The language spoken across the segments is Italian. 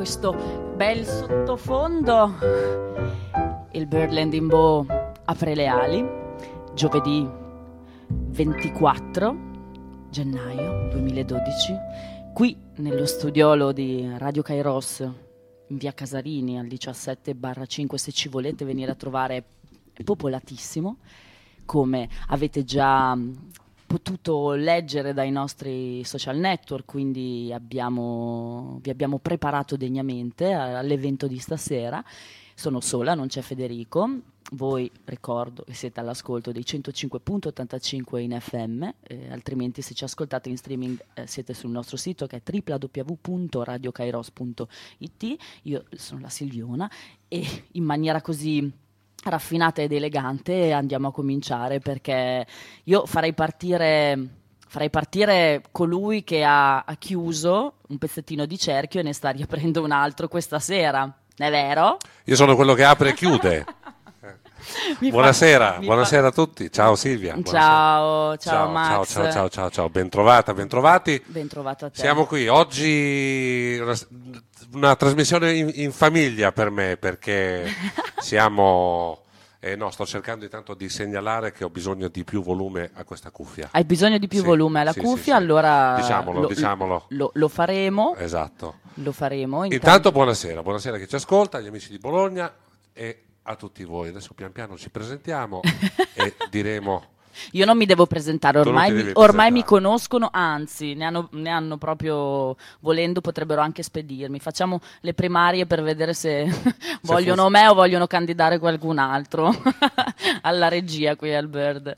questo bel sottofondo. Il Birdland in Bow apre le ali giovedì 24 gennaio 2012 qui nello studiolo di Radio Kairos in via Casarini al 17/5. Se ci volete venire a trovare, è popolatissimo, come avete già potuto leggere dai nostri social network, quindi vi abbiamo preparato degnamente all'evento di stasera. Sono sola, non c'è Federico. Voi ricordo che siete all'ascolto dei 105.85 in FM, altrimenti se ci ascoltate in streaming siete sul nostro sito che è www.radiokairos.it. Io sono la Silviona e in maniera così raffinata ed elegante andiamo a cominciare, perché io farei partire colui che ha chiuso un pezzettino di cerchio e ne sta riaprendo un altro questa sera, è vero? Io sono quello che apre e chiude. Buonasera a tutti. Ciao Silvia. Ciao Max. Ciao, bentrovati. Bentrovata a te. Siamo qui oggi, una trasmissione in famiglia per me, perché siamo... sto cercando intanto di segnalare che ho bisogno di più volume a questa cuffia. Hai bisogno di più volume alla cuffia? Sì. Allora diciamolo. Lo faremo. Esatto. Lo faremo. Intanto buonasera a chi ci ascolta, agli amici di Bologna e a tutti voi. Adesso pian piano ci presentiamo e diremo... Io non mi devo presentare, ormai mi conoscono, anzi ne hanno proprio, volendo potrebbero anche spedirmi. Facciamo le primarie per vedere se vogliono me o vogliono candidare qualcun altro alla regia qui al Bird.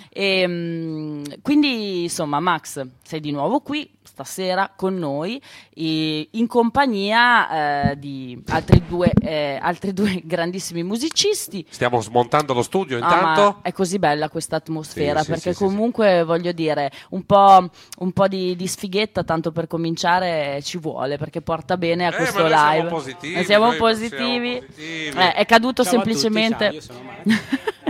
Quindi insomma, Max, sei di nuovo qui stasera con noi in compagnia di altri due grandissimi musicisti. Stiamo smontando lo studio intanto. Ma è così bella questa atmosfera, perché comunque voglio dire un po' di sfighetta tanto per cominciare ci vuole, perché porta bene a questo live. Siamo positivi. È caduto semplicemente. Io sono Max.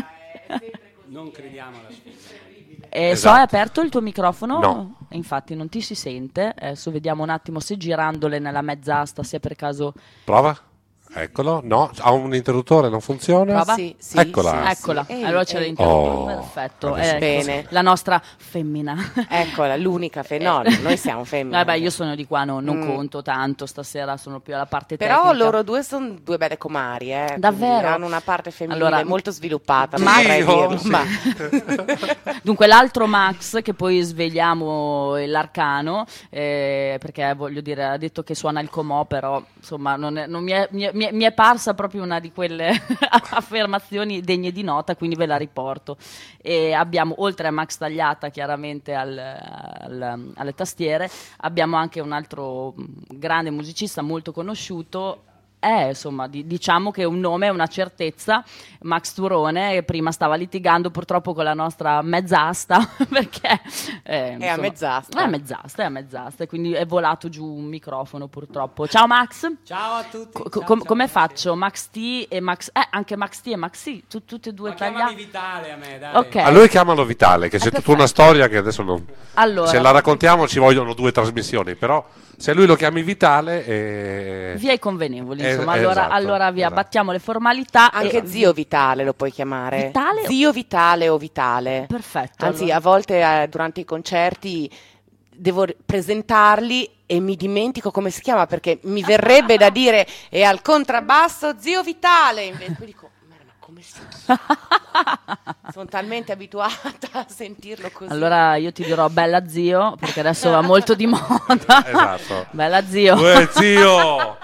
Non crediamo alla sfida. Esatto. So, è aperto il tuo microfono? No. Infatti non ti si sente. Adesso vediamo un attimo se girandole nella mezz'asta sia per caso... Prova? Eccolo. No, ha un interruttore, non funziona? Prova? Sì. Eccola. Allora c'è l'interruttore. Perfetto. Bene. La nostra femmina. Eccola, l'unica no, noi siamo femmine. Vabbè, io sono di qua, non conto tanto, stasera sono più alla parte Però tecnica. loro due sono due belle comari, Davvero? hanno una parte femminile Allora, molto sviluppata, ma vorrei dirlo, sì. ma... Dunque l'altro Max, che poi svegliamo l'arcano, perché voglio dire, ha detto che suona il comò, però insomma non mi è parsa proprio una di quelle affermazioni degne di nota, quindi ve la riporto. E abbiamo, oltre a Max Tagliata chiaramente alle tastiere, abbiamo anche un altro grande musicista molto conosciuuto. Insomma, diciamo che un nome è una certezza, Max Turone, prima stava litigando purtroppo con la nostra mezz'asta perché È a mezz'asta, e quindi è volato giù un microfono purtroppo. Ciao Max. Ciao a tutti. Come faccio? Max T e Max anche Max T e Max C, tutte e due tagliati. Chiamami Vitale a me, dai. Ok. A lui chiamalo Vitale, che c'è tutta una storia che adesso non... Allora, se la raccontiamo ci vogliono 2 trasmissioni, però se lui lo chiami Vitale... via i convenevoli, insomma. Esatto, allora via, esatto. battiamo le formalità. Anche zio Vitale lo puoi chiamare. Vitale? Zio Vitale o Vitale. Perfetto. Anzi, allora. a volte durante i concerti devo presentarli e mi dimentico come si chiama, perché mi verrebbe da dire e al contrabbasso zio Vitale, invece poi dico ma come si chiama? Sono talmente abituata a sentirlo così. Allora io ti dirò bella zio, perché adesso va molto di moda. Esatto. Bella zio. Zio!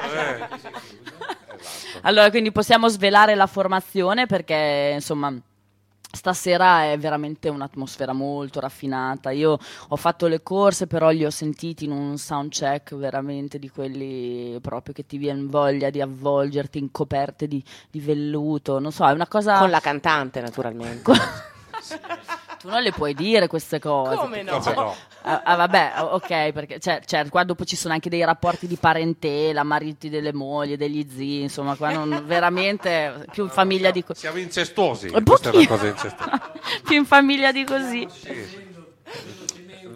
Allora, quindi possiamo svelare la formazione, perché insomma stasera è veramente un'atmosfera molto raffinata. Io ho fatto le corse, però li ho sentiti in un soundcheck veramente di quelli proprio che ti viene voglia di avvolgerti in coperte di velluto. Non so, è una cosa... Con la cantante, naturalmente. Tu non le puoi dire queste cose. Come no? Cioè, No. vabbè, ok, perché qua dopo ci sono anche dei rapporti di parentela, mariti delle mogli, degli zii, insomma, qua non veramente più in famiglia di così. Siamo incestuosi, questa è una cosa incestuosa. Più in famiglia di così.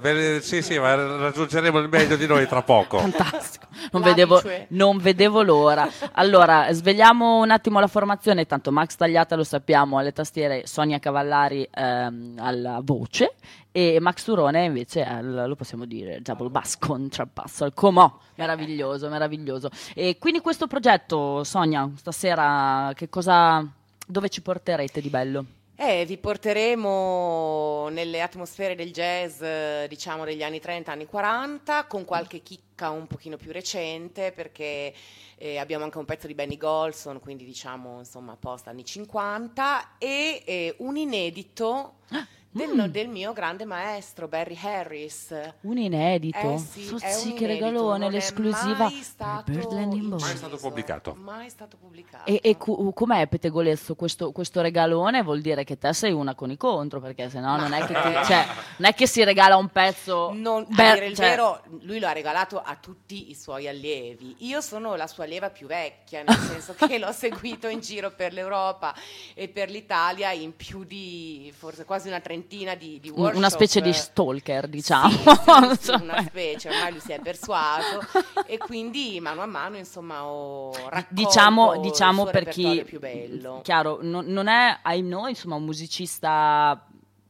Sì, ma raggiungeremo il meglio di noi tra poco. Fantastico, L'apice. non vedevo l'ora. Allora, svegliamo un attimo la formazione. Tanto Max Tagliata lo sappiamo alle tastiere, Sonia Cavallari alla voce e Max Turone invece lo possiamo dire double bass, contrabbasso, al comò. Meraviglioso. E quindi questo progetto, Sonia, stasera dove ci porterete di bello? Vi porteremo nelle atmosfere del jazz, diciamo degli anni 30, anni 40, con qualche chicca un pochino più recente, perché abbiamo anche un pezzo di Benny Golson, quindi diciamo insomma post anni 50, e un inedito del mio grande maestro Barry Harris. Un inedito? Sì, Sì, è che un regalone, inedito, l'esclusiva. non è mai stato Birdland in Bow. Mai stato pubblicato. Mai stato pubblicato. E com'è Pettegolezzo questo regalone? Vuol dire che te sei una con i contro, perché sennò non è che non è che si regala un pezzo. A dire il cioè- vero, lui lo ha regalato a tutti i suoi allievi. Io sono la sua allieva più vecchia, nel senso che l'ho seguito in giro per l'Europa e per l'Italia in più di forse quasi una trentina di workshop. Una specie di stalker, diciamo. Sì, una specie, ormai lui si è persuaso e quindi mano a mano insomma ho raccolto Diciamo il suo per chi repertorio più bello. chiaro, non è ai noi insomma un musicista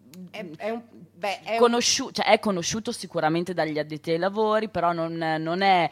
È è conosciuto sicuramente dagli addetti ai lavori, però non è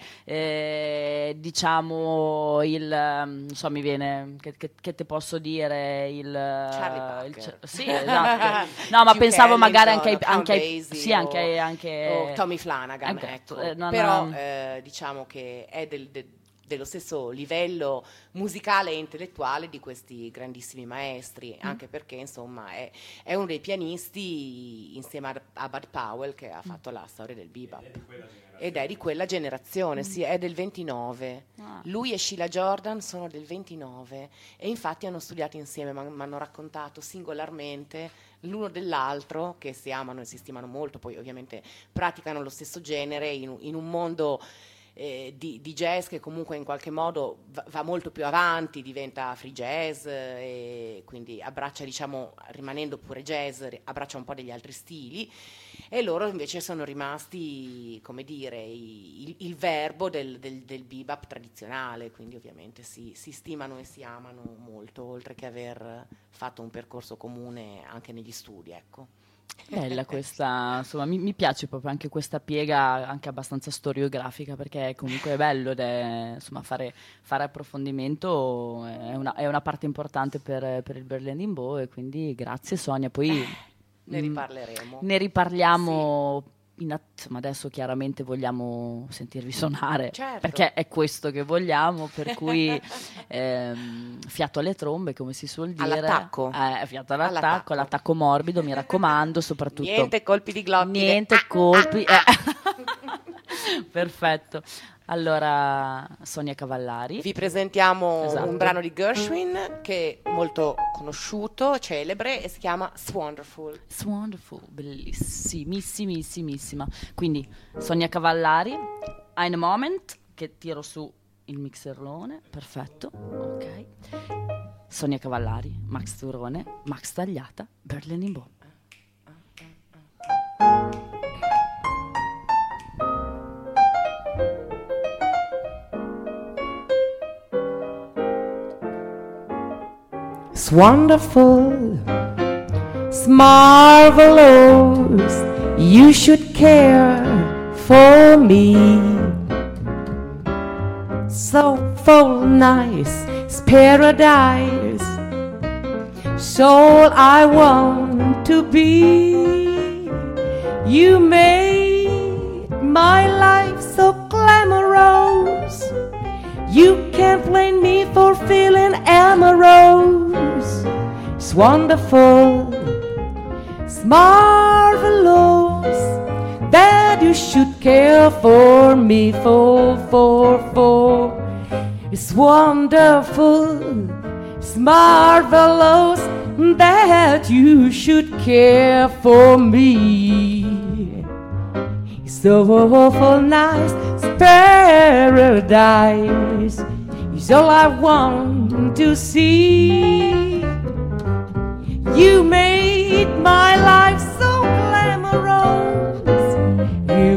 diciamo non so, mi viene che te posso dire Charlie Parker. sì, esatto. No, ma Duke pensavo magari Ellington, anche ai Count Basie sì, anche o Tommy Flanagan, ecco. Però diciamo che è dello stesso livello musicale e intellettuale di questi grandissimi maestri, anche perché insomma è uno dei pianisti insieme a Bud Powell che ha fatto la storia del bebop. Ed è di quella generazione, sì, è del 29. Lui e Sheila Jordan sono del 29 e infatti hanno studiato insieme, mi hanno raccontato singolarmente l'uno dell'altro, che si amano e si stimano molto, poi ovviamente praticano lo stesso genere in un mondo di jazz che comunque in qualche modo va molto più avanti, diventa free jazz e quindi abbraccia, diciamo, rimanendo pure jazz, abbraccia un po' degli altri stili, e loro invece sono rimasti, come dire, il verbo del bebop tradizionale, quindi ovviamente si stimano e si amano molto, oltre che aver fatto un percorso comune anche negli studi, ecco. Bella questa, insomma, mi piace proprio anche questa piega anche abbastanza storiografica, perché comunque è bello insomma, fare approfondimento è una parte importante per il Birdland in Bow, e quindi grazie Sonia, poi Ne riparleremo. ne riparliamo. Insomma, adesso chiaramente vogliamo sentirvi suonare, Certo. perché è questo che vogliamo, per cui fiato alle trombe, come si suol dire. All'attacco. Fiato all'attacco, l'attacco morbido, mi raccomando, soprattutto. Niente colpi di glottide. Niente colpi. Perfetto. Allora, Sonia Cavallari. Vi presentiamo Esatto. un brano di Gershwin che è molto conosciuto, celebre, e si chiama Swonderful. It's wonderful, bellissimissimissima. Quindi Sonia Cavallari, In a Moment, che tiro su il mixerlone, perfetto, ok. Sonia Cavallari, Max Turone, Max Tagliata, Birdland in Bow. It's wonderful, it's marvelous, you should care for me. So full nice, it's paradise, it's all I want to be. You made my life so glamorous, you can't blame me for feeling amorous. It's wonderful, it's marvelous that you should care for me, for. It's wonderful, it's marvelous that you should care for me. It's so awful nice, it's paradise, it's all I want to see. You made my life so glamorous,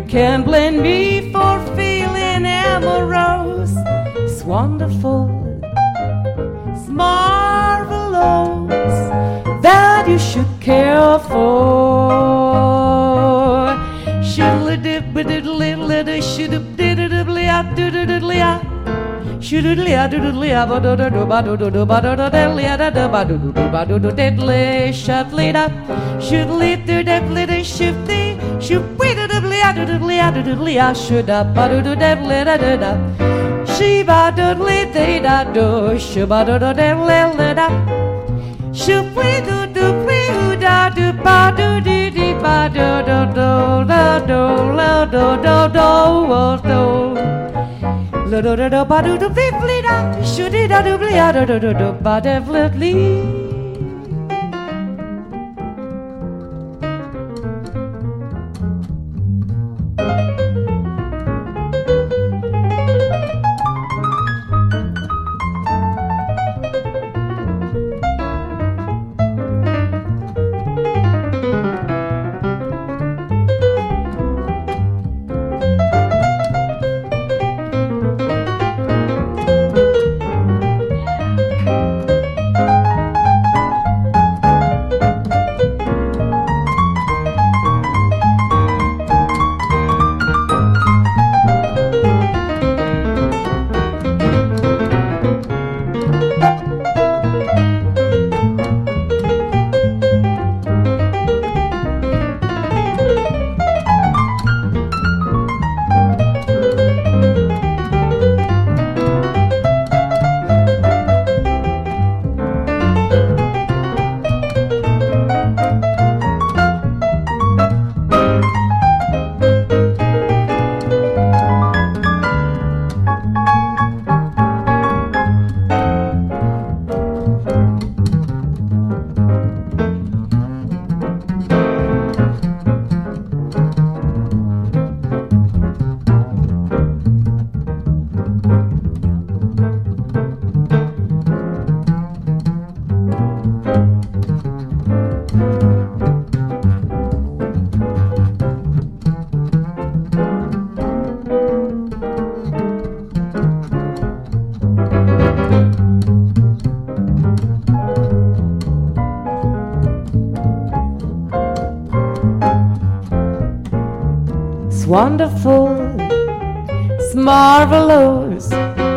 can't blame me for feeling amorous. It's wonderful, it's marvelous that you should care for. Wonderful, it's marvelous.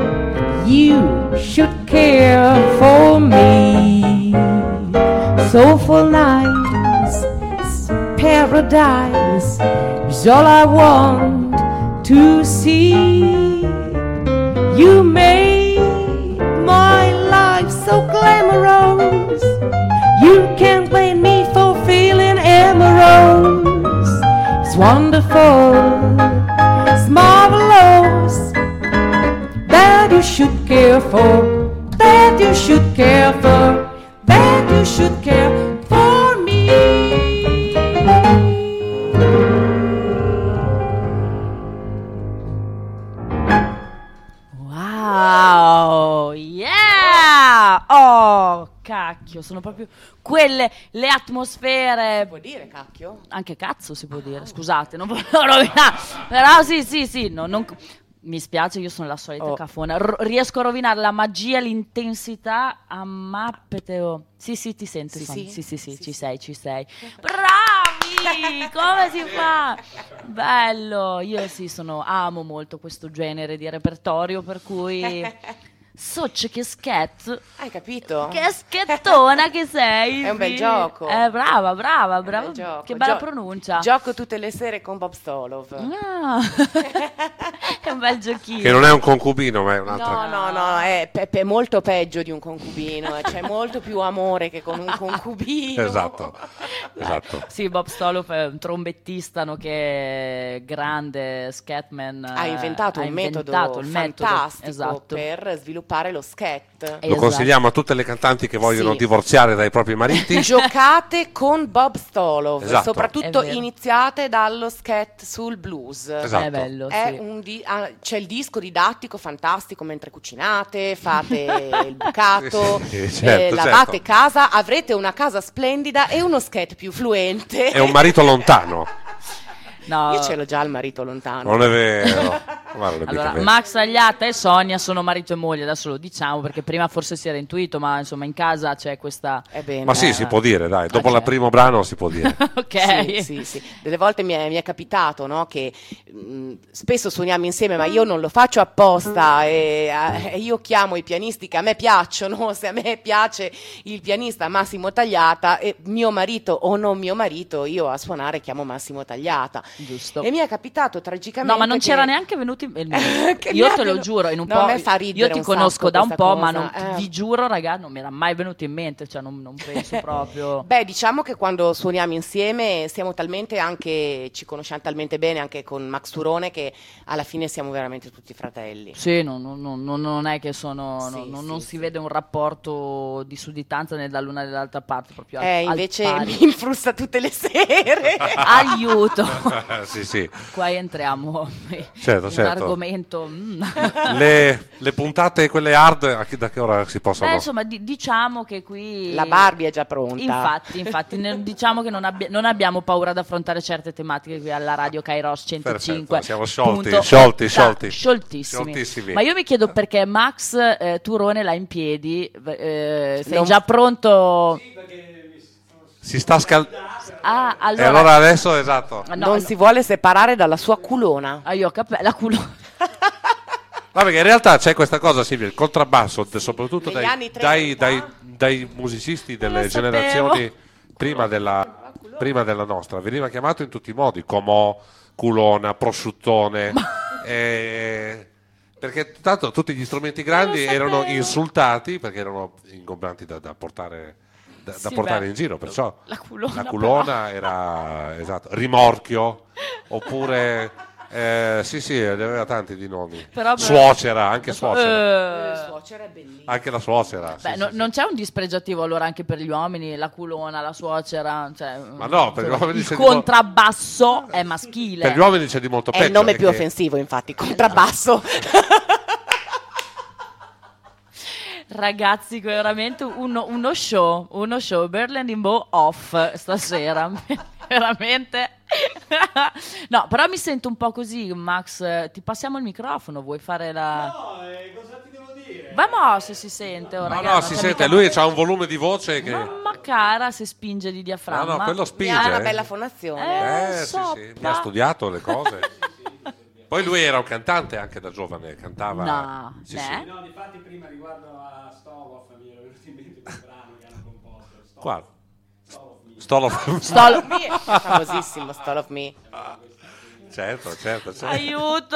You should care for me. Soulful nights, it's paradise is all I want to see. You made my life so glamorous. You can't blame me for feeling amorous. It's wonderful, it's marvelous that you should care for, that you should care for, that you should care for me. Wow, yeah! Oh, cacchio, sono proprio quelle le atmosfere. Si può dire cacchio? Anche cazzo si può dire, scusate, non volevo rovinare. Però sì, no, non... Mi spiace, io sono la solita cafona. Riesco a rovinare la magia, l'intensità a mappeteo. Sì, ti sento. Sì, ci sei. Bravi! Come si fa? Bello. Io amo molto questo genere di repertorio, per cui Socce che scherzo. Hai capito? Che schettona che sei. È un bel gioco. Brava. Che bella pronuncia. Gioco tutte le sere con Bob Stolov. Ah. È un bel giochino. Che non è un concubino, ma è un'altra. No, è molto peggio di un concubino. C'è molto più amore che con un concubino. Esatto. Sì, Bob Stolov è un trombettista, che grande scatman. Ha inventato un metodo fantastico, esatto, per sviluppare lo scat. Lo consigliamo a tutte le cantanti che vogliono divorziare dai propri mariti. Giocate con Bob Stolov, esatto, soprattutto iniziate dallo scat sul blues. Esatto. È bello, c'è il disco didattico fantastico mentre cucinate, fate il bucato, lavate casa, avrete una casa splendida e uno scat più fluente. È un marito lontano. No. Io ce l'ho già il marito lontano. Non è vero. Ma non è mica Allora, vero. Max Agliata e Sonia sono marito e moglie, adesso lo diciamo perché prima forse si era intuito, ma insomma in casa c'è questa... Bene. Ma sì, si può dire, dai. Dopo Ok. il primo brano si può dire. Ok. Sì. Delle volte mi è capitato, no, che spesso suoniamo insieme, ma io non lo faccio apposta e io chiamo i pianisti che a me piacciono. Se a me piace il pianista Massimo Tagliata e mio marito o non mio marito, io a suonare chiamo Massimo Tagliata. Giusto. E mi è capitato tragicamente No, ma non che- c'era neanche venuto il Che io mi te lo abbiano- giuro, in un No, po'. a me fa ridere Io ti un conosco sacco da un questa po', cosa, ma vi giuro, raga, non mi era mai venuto in mente, cioè non penso proprio. Beh, diciamo che quando suoniamo insieme siamo talmente anche, ci conosciamo talmente bene anche con Max Turone che alla fine siamo veramente tutti fratelli. Sì, non è che sono. Sì, non sì, si sì. vede un rapporto di sudditanza né dall'una né dall'altra parte, proprio al Invece pari. mi infrusta tutte le sere. Aiuto! Sì. Qua entriamo Certo, in un certo. argomento. Le puntate, quelle hard, da che ora si possono... Insomma, diciamo che qui. La Barbie è già pronta. Infatti, diciamo che non abbiamo paura ad affrontare certe tematiche qui alla radio Kairos 105. Perfetto, siamo sciolti, punto sciolti, org. sciolti. Scioltissimi. Scioltissimi. Ma io mi chiedo perché Max Turone l'ha in piedi. Sei Non- già pronto? Si sta scaldando. Ah, E allora adesso, esatto. No, Non si vuole separare dalla sua culona. io ho capito, la culo. Vabbè, che in realtà c'è questa cosa, Silvia, il contrabbasso, soprattutto Negli dai, anni 30. dai musicisti delle lo sapevo. generazioni prima della nostra, veniva chiamato in tutti i modi, comò, culona, prosciuttone, perché tanto tutti gli strumenti grandi lo erano sapevo. insultati perché erano ingombranti da portare, da Sì, portare beh. in giro, perciò La culona, la culona era, esatto, rimorchio, oppure... sì, ne aveva tanti di nomi. Però- Suocera, anche suocera. La suocera è bellissima. Anche la suocera. Beh, sì, no- sì, non c'è un dispregiativo allora anche per gli uomini, la culona, la suocera, cioè, Ma no, per gli uomini il c'è di contrabbasso è maschile. Per gli uomini c'è di molto È peggio. il nome più che- offensivo, infatti, contrabbasso. Ragazzi, veramente uno show, Berlin in Bow off stasera, veramente. No, però mi sento un po' così, Max, ti passiamo il microfono, vuoi fare la... No, cosa ti devo dire? Vamo se si sente, oh, No, raga, no, non si c'è sente, mica- lui ha un volume di voce che... Mamma cara, se spinge di diaframma. No, quello Mi spinge. ha una bella fonazione. Sì, so, mi ha studiato le cose. Poi lui era un cantante anche da giovane, cantava... No, Sì, beh. sì. No, difatti prima riguardo a Stolov mi era venuto in mente quel brano che hanno composto. Qua. Stolov. Stolo. Famosissimo, Stall of Me. certo. Aiuto!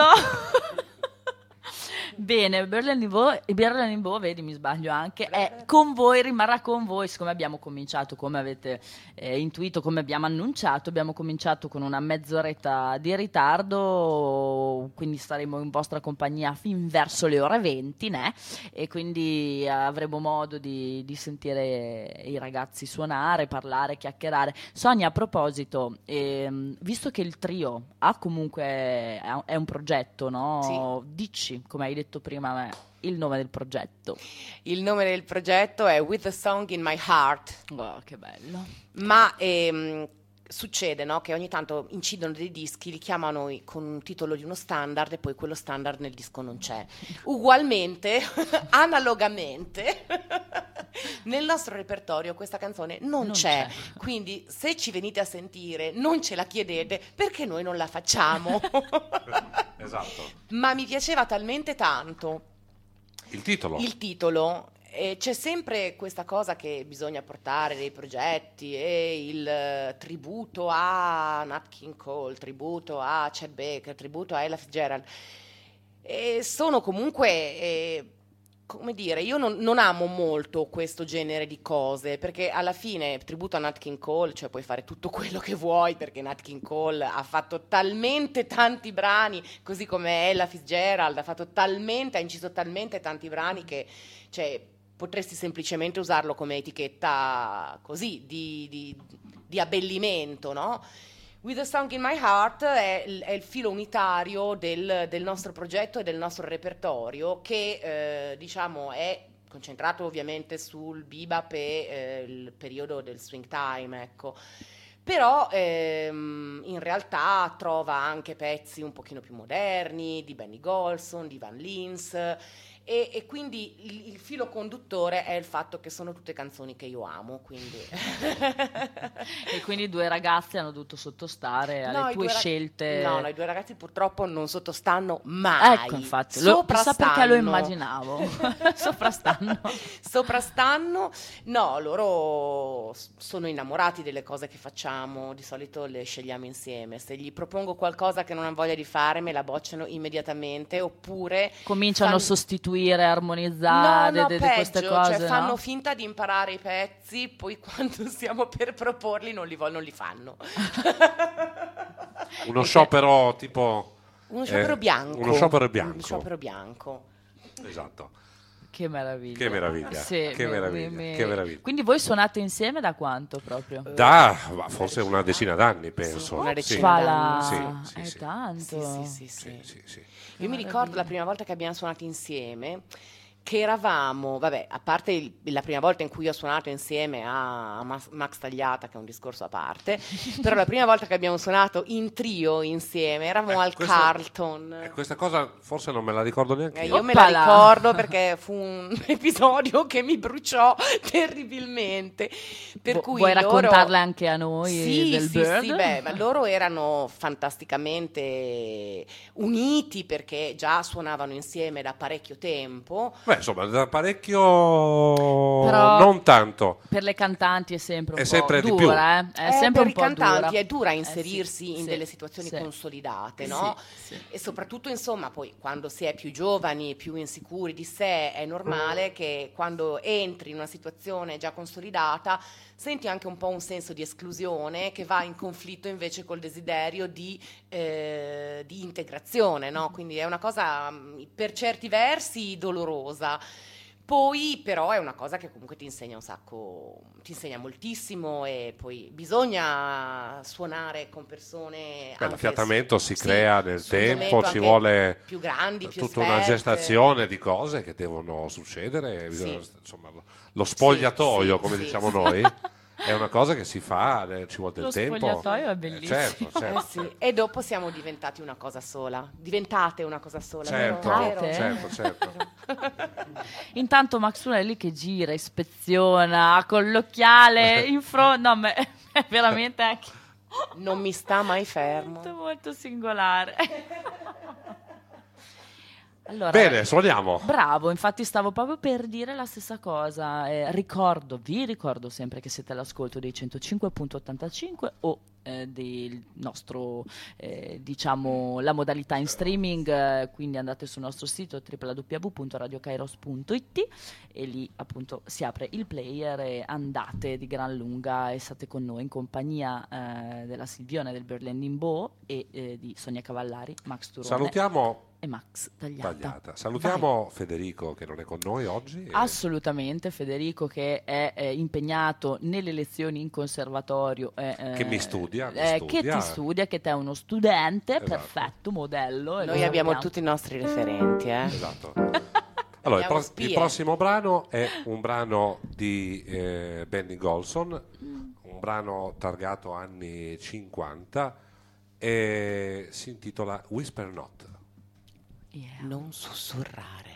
Bene, Berlin in Bow, vedi, mi sbaglio anche, è con voi, rimarrà con voi, siccome abbiamo cominciato, come avete intuito, come abbiamo annunciato, abbiamo cominciato con una mezz'oretta di ritardo, quindi staremo in vostra compagnia fin verso le ore 20, né? E quindi avremo modo di sentire i ragazzi suonare, parlare, chiacchierare. Sonia, a proposito, visto che il trio ha comunque, è un progetto, no? Dici, come hai detto prima a me, il nome del progetto. Il nome del progetto è With a Song in My Heart. Oh, che bello. Ma succede, no, che ogni tanto incidono dei dischi, li chiamano con un titolo di uno standard e poi quello standard nel disco non c'è. Ugualmente, analogamente, nel nostro repertorio questa canzone non c'è. Quindi se ci venite a sentire, non ce la chiedete perché noi non la facciamo. Esatto. Ma mi piaceva talmente tanto Il titolo. il titolo. C'è sempre questa cosa che bisogna portare dei progetti e il tributo a Nat King Cole, tributo a Chet Baker, tributo a Ella Fitzgerald. E sono comunque, come dire, io non amo molto questo genere di cose, perché alla fine tributo a Nat King Cole, cioè puoi fare tutto quello che vuoi, perché Nat King Cole ha fatto talmente tanti brani, così come Ella Fitzgerald ha inciso talmente tanti brani che, cioè, potresti semplicemente usarlo come etichetta così, di abbellimento, no? With a Song in My Heart è il filo unitario del nostro progetto e del nostro repertorio che, diciamo, è concentrato ovviamente sul bebop e il periodo del swing time, ecco. Però in realtà trova anche pezzi un pochino più moderni di Benny Golson, di Van Lins, e quindi il filo conduttore è il fatto che sono tutte canzoni che io amo, quindi E quindi i due ragazzi hanno dovuto sottostare alle tue scelte. No, i due ragazzi purtroppo non sottostanno mai. Ecco, infatti, chissà perché lo immaginavo. Soprastanno. No, loro sono innamorati delle cose che facciamo, di solito le scegliamo insieme. Se gli propongo qualcosa che non hanno voglia di fare, me la bocciano immediatamente, oppure cominciano a sostituire, armonizzare peggio, queste cose, cioè fanno finta di imparare i pezzi, poi quando stiamo per proporli non li fanno. Uno sciopero tipo uno sciopero bianco. Uno sciopero bianco. Un sciopero bianco. Esatto. Che meraviglia. Che meraviglia. Sì, che meraviglia. Che meraviglia. Quindi voi suonate insieme da quanto proprio? Da forse una decina d'anni, penso. Una decina d'anni. Sì, È tanto. Sì. Io mi ricordo la prima volta che abbiamo suonato insieme, che eravamo, vabbè, a parte la prima volta in cui ho suonato insieme a Max Tagliata, che è un discorso a parte, però la prima volta che abbiamo suonato in trio insieme eravamo al Carlton. Questa cosa forse non me la ricordo neanche io me la ricordo perché fu un episodio che mi bruciò terribilmente. Per cui vuoi raccontarle anche a noi del Bird? Sì, ma loro erano fantasticamente uniti perché già suonavano insieme da parecchio tempo. Insomma, da parecchio, però non tanto. Per le cantanti è sempre un po' dura, di più. È sempre per un po' i cantanti dura. È dura inserirsi in delle situazioni consolidate, no? Sì. E soprattutto, insomma, poi quando si è più giovani, più insicuri di sé, è normale che quando entri in una situazione già consolidata senti anche un po' un senso di esclusione che va in conflitto invece col desiderio di integrazione, no? Quindi è una cosa per certi versi dolorosa. Poi però è una cosa che comunque ti insegna un sacco, ti insegna moltissimo, e poi bisogna suonare con persone. L'affiatamento si crea nel tempo, ci vuole più grandi, più tutta esperte. Una gestazione di cose che devono succedere, insomma, lo spogliatoio, come diciamo noi. È una cosa che si fa, ci vuole del tempo. Lo spogliatoio è bellissimo. Certo. E dopo siamo diventati una cosa sola. Diventate una cosa sola. Certo. Intanto Max Lunelli che gira, ispeziona con l'occhiale in fronte. No, ma è veramente non mi sta mai fermo. Molto singolare. Allora, bene, suoniamo. Bravo, infatti stavo proprio per dire la stessa cosa. Vi ricordo sempre che siete all'ascolto dei 105.85 o del nostro, diciamo, la modalità in streaming, quindi andate sul nostro sito www.radiokairos.it e lì appunto si apre il player e andate di gran lunga e state con noi in compagnia della Silvione del Berlin Bo e di Sonia Cavallari, Max Turone. Salutiamo e Max Tagliata. Salutiamo Federico che non è con noi oggi. Assolutamente, Federico che è impegnato nelle lezioni in conservatorio. Che mi studia. Che ti studia, che te è uno studente, esatto. Perfetto, modello. Noi abbiamo tutti i nostri referenti. Esatto. Allora, il prossimo brano è un brano di Benny Golson, un brano targato anni 50 e si intitola Whisper Not. Yeah. Non sussurrare.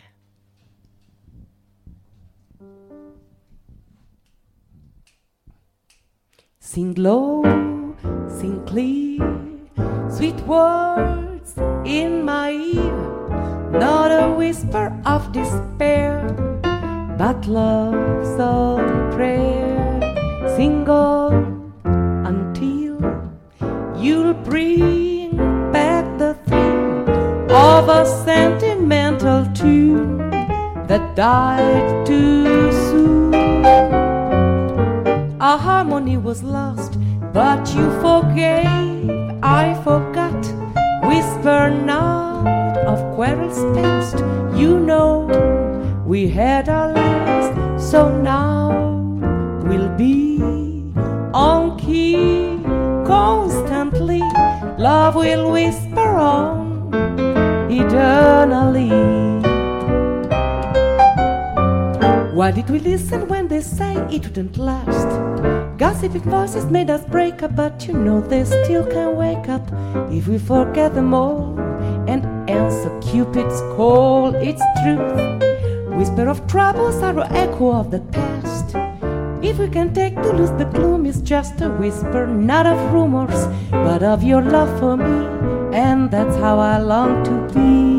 Sing low, sing clear, sweet words in my ear, not a whisper of despair, but love's own prayer. Sing on until you'll bring back the thrill of a sentimental tune that died too soon. Our harmony was lost, but you forgave, I forgot. Whisper not of quarrels past, you know we had our last, so now we'll be on key constantly. Love will whisper on eternally. Why did we listen when they say it wouldn't last? Gossiping voices made us break up, but you know they still can wake up if we forget them all and answer Cupid's call. It's truth. Whisper of troubles are an echo of the past. If we can take to lose the gloom, it's just a whisper, not of rumors, but of your love for me, and that's how I long to be.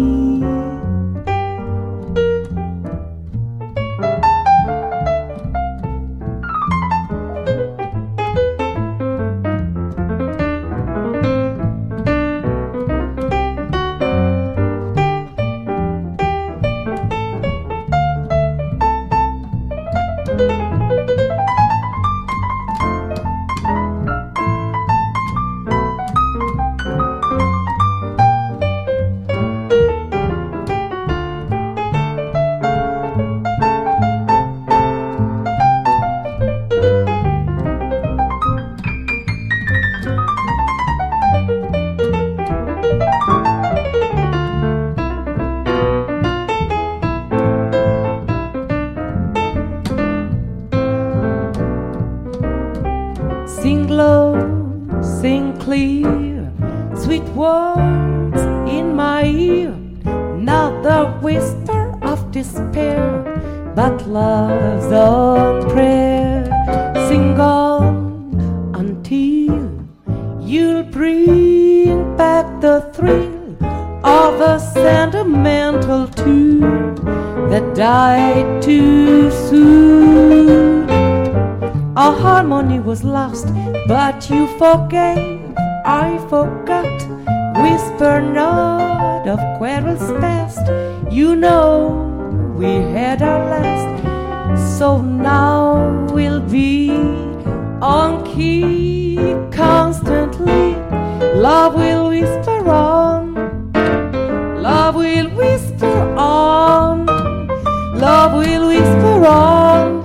Sing low, sing clear, sweet words in my ear, not the whisper of despair, but love's own prayer. Sing on until you'll bring back the thrill of a sentimental tune that died too soon. Our harmony was lost, but you forgave, I forgot. Whisper not of quarrels past, you know we had our last. So now we'll be on key constantly. Love will whisper on, love will whisper on, love will whisper on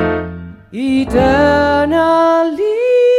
eternally.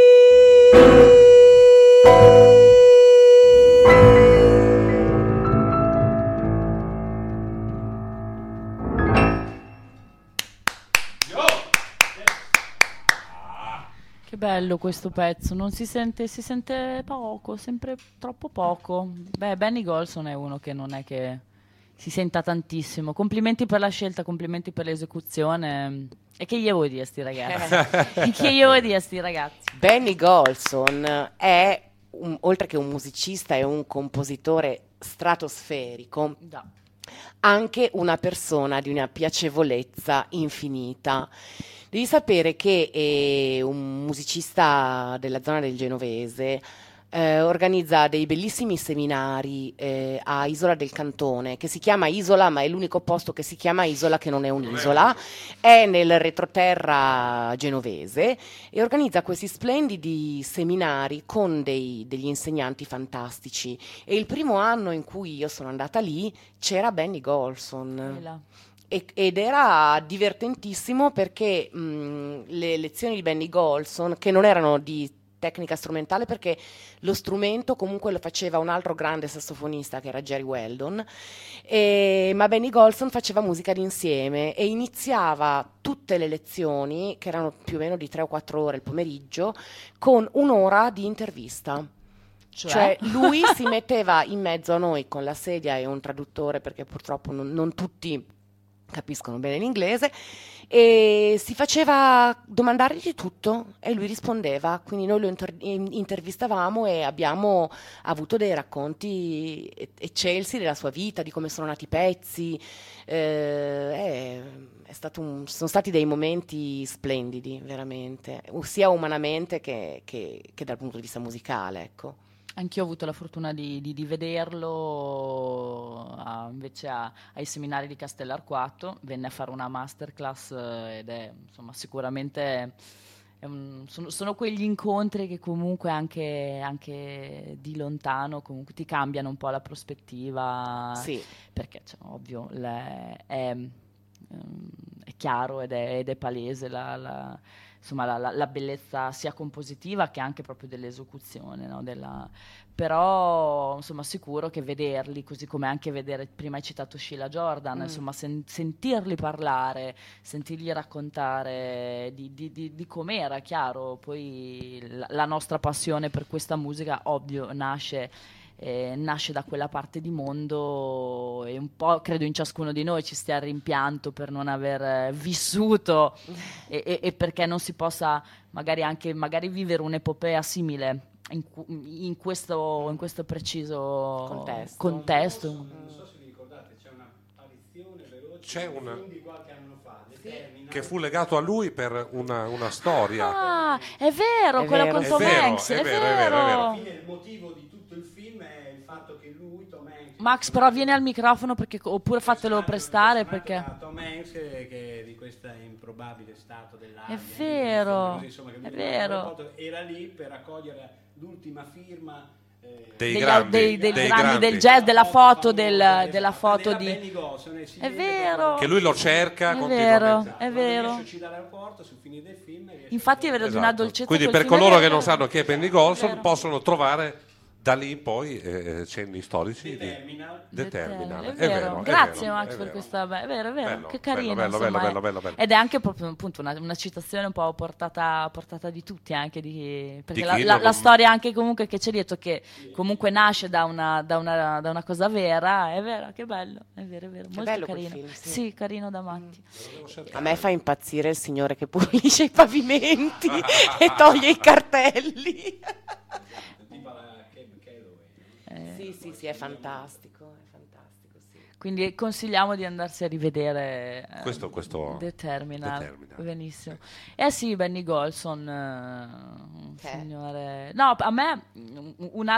Che bello questo pezzo, non si sente poco, sempre troppo poco. Beh, Benny Golson è uno che non è che si senta tantissimo. Complimenti per la scelta, complimenti per l'esecuzione. E che gli vuoi dire a sti ragazzi? Che gli vuoi dire a sti ragazzi? Benny Golson è, oltre che un musicista e un compositore stratosferico, Da. anche una persona di una piacevolezza infinita. Devi sapere che è un musicista della zona del Genovese, organizza dei bellissimi seminari a Isola del Cantone, che si chiama Isola, ma è l'unico posto che si chiama Isola che non è un'isola, è nel retroterra genovese, e organizza questi splendidi seminari con degli insegnanti fantastici. E il primo anno in cui io sono andata lì c'era Benny Golson. Ed era divertentissimo perché le lezioni di Benny Golson, che non erano di tecnica strumentale, perché lo strumento comunque lo faceva un altro grande sassofonista che era Jerry Weldon, ma Benny Golson faceva musica d'insieme e iniziava tutte le lezioni, che erano più o meno di 3 o 4 ore il pomeriggio, con un'ora di intervista. Cioè lui si metteva in mezzo a noi con la sedia e un traduttore, perché purtroppo non tutti capiscono bene l'inglese, e si faceva domandargli di tutto e lui rispondeva, quindi noi lo intervistavamo e abbiamo avuto dei racconti eccelsi della sua vita, di come sono nati i pezzi. Sono stati dei momenti splendidi, veramente, sia umanamente che dal punto di vista musicale, ecco. Anch'io ho avuto la fortuna di vederlo invece ai seminari di Castellarquato. Venne a fare una masterclass ed è, insomma, sicuramente sono quegli incontri che comunque anche di lontano comunque ti cambiano un po' la prospettiva. Sì. Perché, cioè, ovvio, è chiaro ed è palese insomma, la bellezza sia compositiva che anche proprio dell'esecuzione, no? Però insomma sicuro che vederli, così come anche vedere, prima hai citato Sheila Jordan, insomma sentirli parlare, sentirgli raccontare di com'era, chiaro, poi la nostra passione per questa musica ovvio nasce da quella parte di mondo, e un po' credo in ciascuno di noi ci stia il rimpianto per non aver vissuto e perché non si possa magari vivere un'epopea simile in questo preciso contesto. Non so se vi ricordate, c'è un'apparizione veloce C'è una- di qualche anno fa, Determina, che fu legato a lui per una storia. Ah, è vero, quella vero. con È Tom vero, Hanks, è è vero, è vero, è vero. alla fine il motivo di tutto il film è il fatto che lui, Tom Hanks, Max, però vieni al microfono oppure fatelo prestare perché da Tom Hanks, che di questo improbabile stato dell'aria, è vero, così, insomma, che lui è vero. era lì per raccogliere l'ultima firma Dei dei grandi grandi del jazz, della foto della foto di Benny Golson, e si è vede vero, che lui lo cerca è continuamente. vero, è vero. Quando esce dall'aeroporto, sul fine del film, riesce Infatti a è vero, di Esatto. una dolcezza Quindi quel per film, è coloro vero, che non è vero. sanno chi è Benny È Golson vero. possono trovare da lì in poi cenni storici di Terminal. The Terminal. È vero. è Grazie vero, Max è per vero. questa è vero, Bello, che carino, bello, insomma, bello, bello, bello. ed è anche proprio appunto una citazione un po' portata di tutti, anche perché Di chi la non- storia anche comunque che c'è dietro, che comunque nasce da una cosa vera, è vero, che bello, è vero, molto bello quel carino. film, sì. Sì, carino da matti. A me fa impazzire il signore che pulisce i pavimenti e toglie i cartelli. Tipo la Calloway. Sì, è fantastico, sì. Quindi consigliamo di andarsi a rivedere Questo The Terminal. The Terminal. Benissimo. Sì, Benny Golson, un Che? signore. No, a me un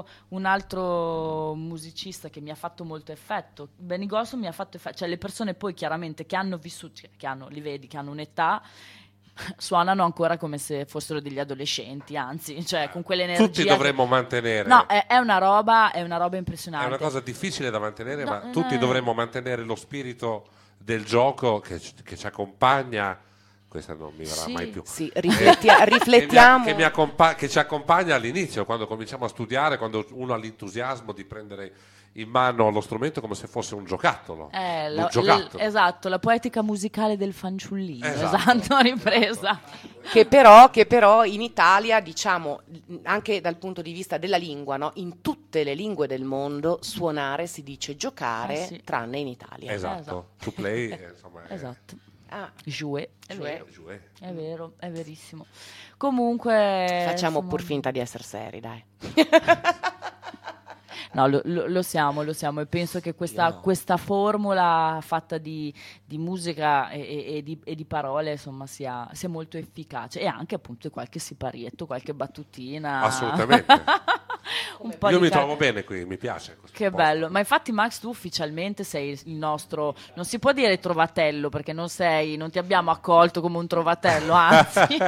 altro musicista che mi ha fatto molto effetto. Benny Golson mi ha fatto effetto, cioè le persone poi chiaramente che hanno vissuto, li vedi, che hanno un'età, suonano ancora come se fossero degli adolescenti, anzi, cioè con quell'energia. Tutti dovremmo mantenere. No, è una roba È impressionante. una cosa difficile da mantenere, No, ma tutti dovremmo mantenere lo spirito del gioco che ci accompagna. Questa non mi verrà Sì. mai più. Sì, riflettiamo. Che ci accompagna all'inizio, quando cominciamo a studiare, quando uno ha l'entusiasmo di prendere in mano lo strumento come se fosse un giocattolo. Un giocattolo. Esatto, la poetica musicale del fanciullino, Esatto. ripresa. Che però in Italia, diciamo, anche dal punto di vista della lingua, no? In tutte le lingue del mondo suonare si dice giocare, Sì. tranne in Italia. Esatto, to play, insomma, Esatto. Ah, Jouer, è Jouer. vero, Jouer. è vero, è verissimo. Comunque facciamo insomma, pur finta di essere seri, dai. No, lo siamo e penso che questa formula fatta di musica e di parole, insomma, sia molto efficace, e anche appunto qualche siparietto, qualche battutina. Assolutamente. Un po' Io di mi trovo bene qui, mi piace questo Che posto. bello, ma infatti Max tu ufficialmente sei il nostro, non si può dire trovatello perché non ti abbiamo accolto come un trovatello, anzi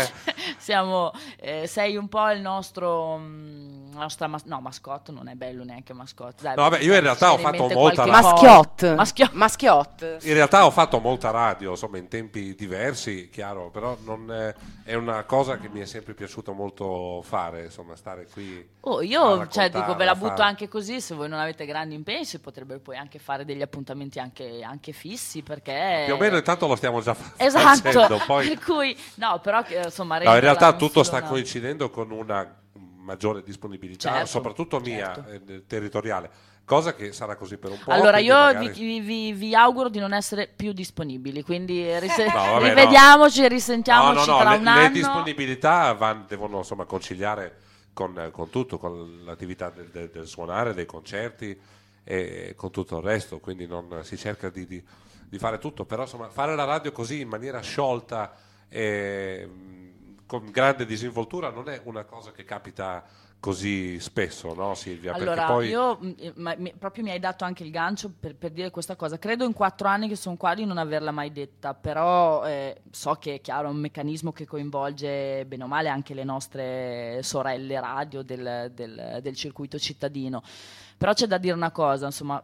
sei un po' il nostro, mascotte, non è bello neanche mascotte. Dai, No, vabbè, io in realtà ho viene in fatto mente molta qualche Maschiot. cosa. Maschiot. In realtà ho fatto molta radio, insomma, in tempi diversi, chiaro, però non è una cosa che mi è sempre piaciuto molto fare, insomma, stare qui. Oh, a io raccontare, dico, ve la butto fare. anche così, se voi non avete grandi impegni si potrebbe poi anche fare degli appuntamenti anche fissi, perché Più o meno intanto lo stiamo già esatto, facendo, poi per cui no, però insomma no, in realtà renderla tutto non sta solo coincidendo con una maggiore disponibilità, Certo, soprattutto mia, certo. Territoriale, cosa che sarà così per un po'. Allora quindi io magari- vi auguro di non essere più disponibili, quindi vabbè, rivediamoci e No, risentiamoci tra un le anno. disponibilità devono insomma conciliare con tutto, con l'attività del suonare, dei concerti e con tutto il resto, quindi non si cerca di fare tutto, però insomma fare la radio così in maniera sciolta e con grande disinvoltura non è una cosa che capita così spesso, no Silvia? Allora, Perché poi io proprio mi hai dato anche il gancio per dire questa cosa. Credo in 4 anni che sono qua di non averla mai detta, però so che è chiaro, è un meccanismo che coinvolge bene o male anche le nostre sorelle radio del circuito cittadino. Però c'è da dire una cosa, insomma,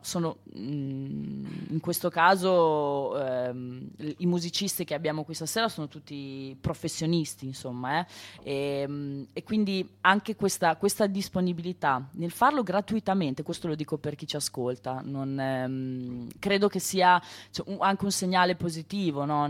in questo caso i musicisti che abbiamo qui stasera sono tutti professionisti, insomma, e quindi anche questa disponibilità nel farlo gratuitamente, questo lo dico per chi ci ascolta, credo che sia anche un segnale positivo, no?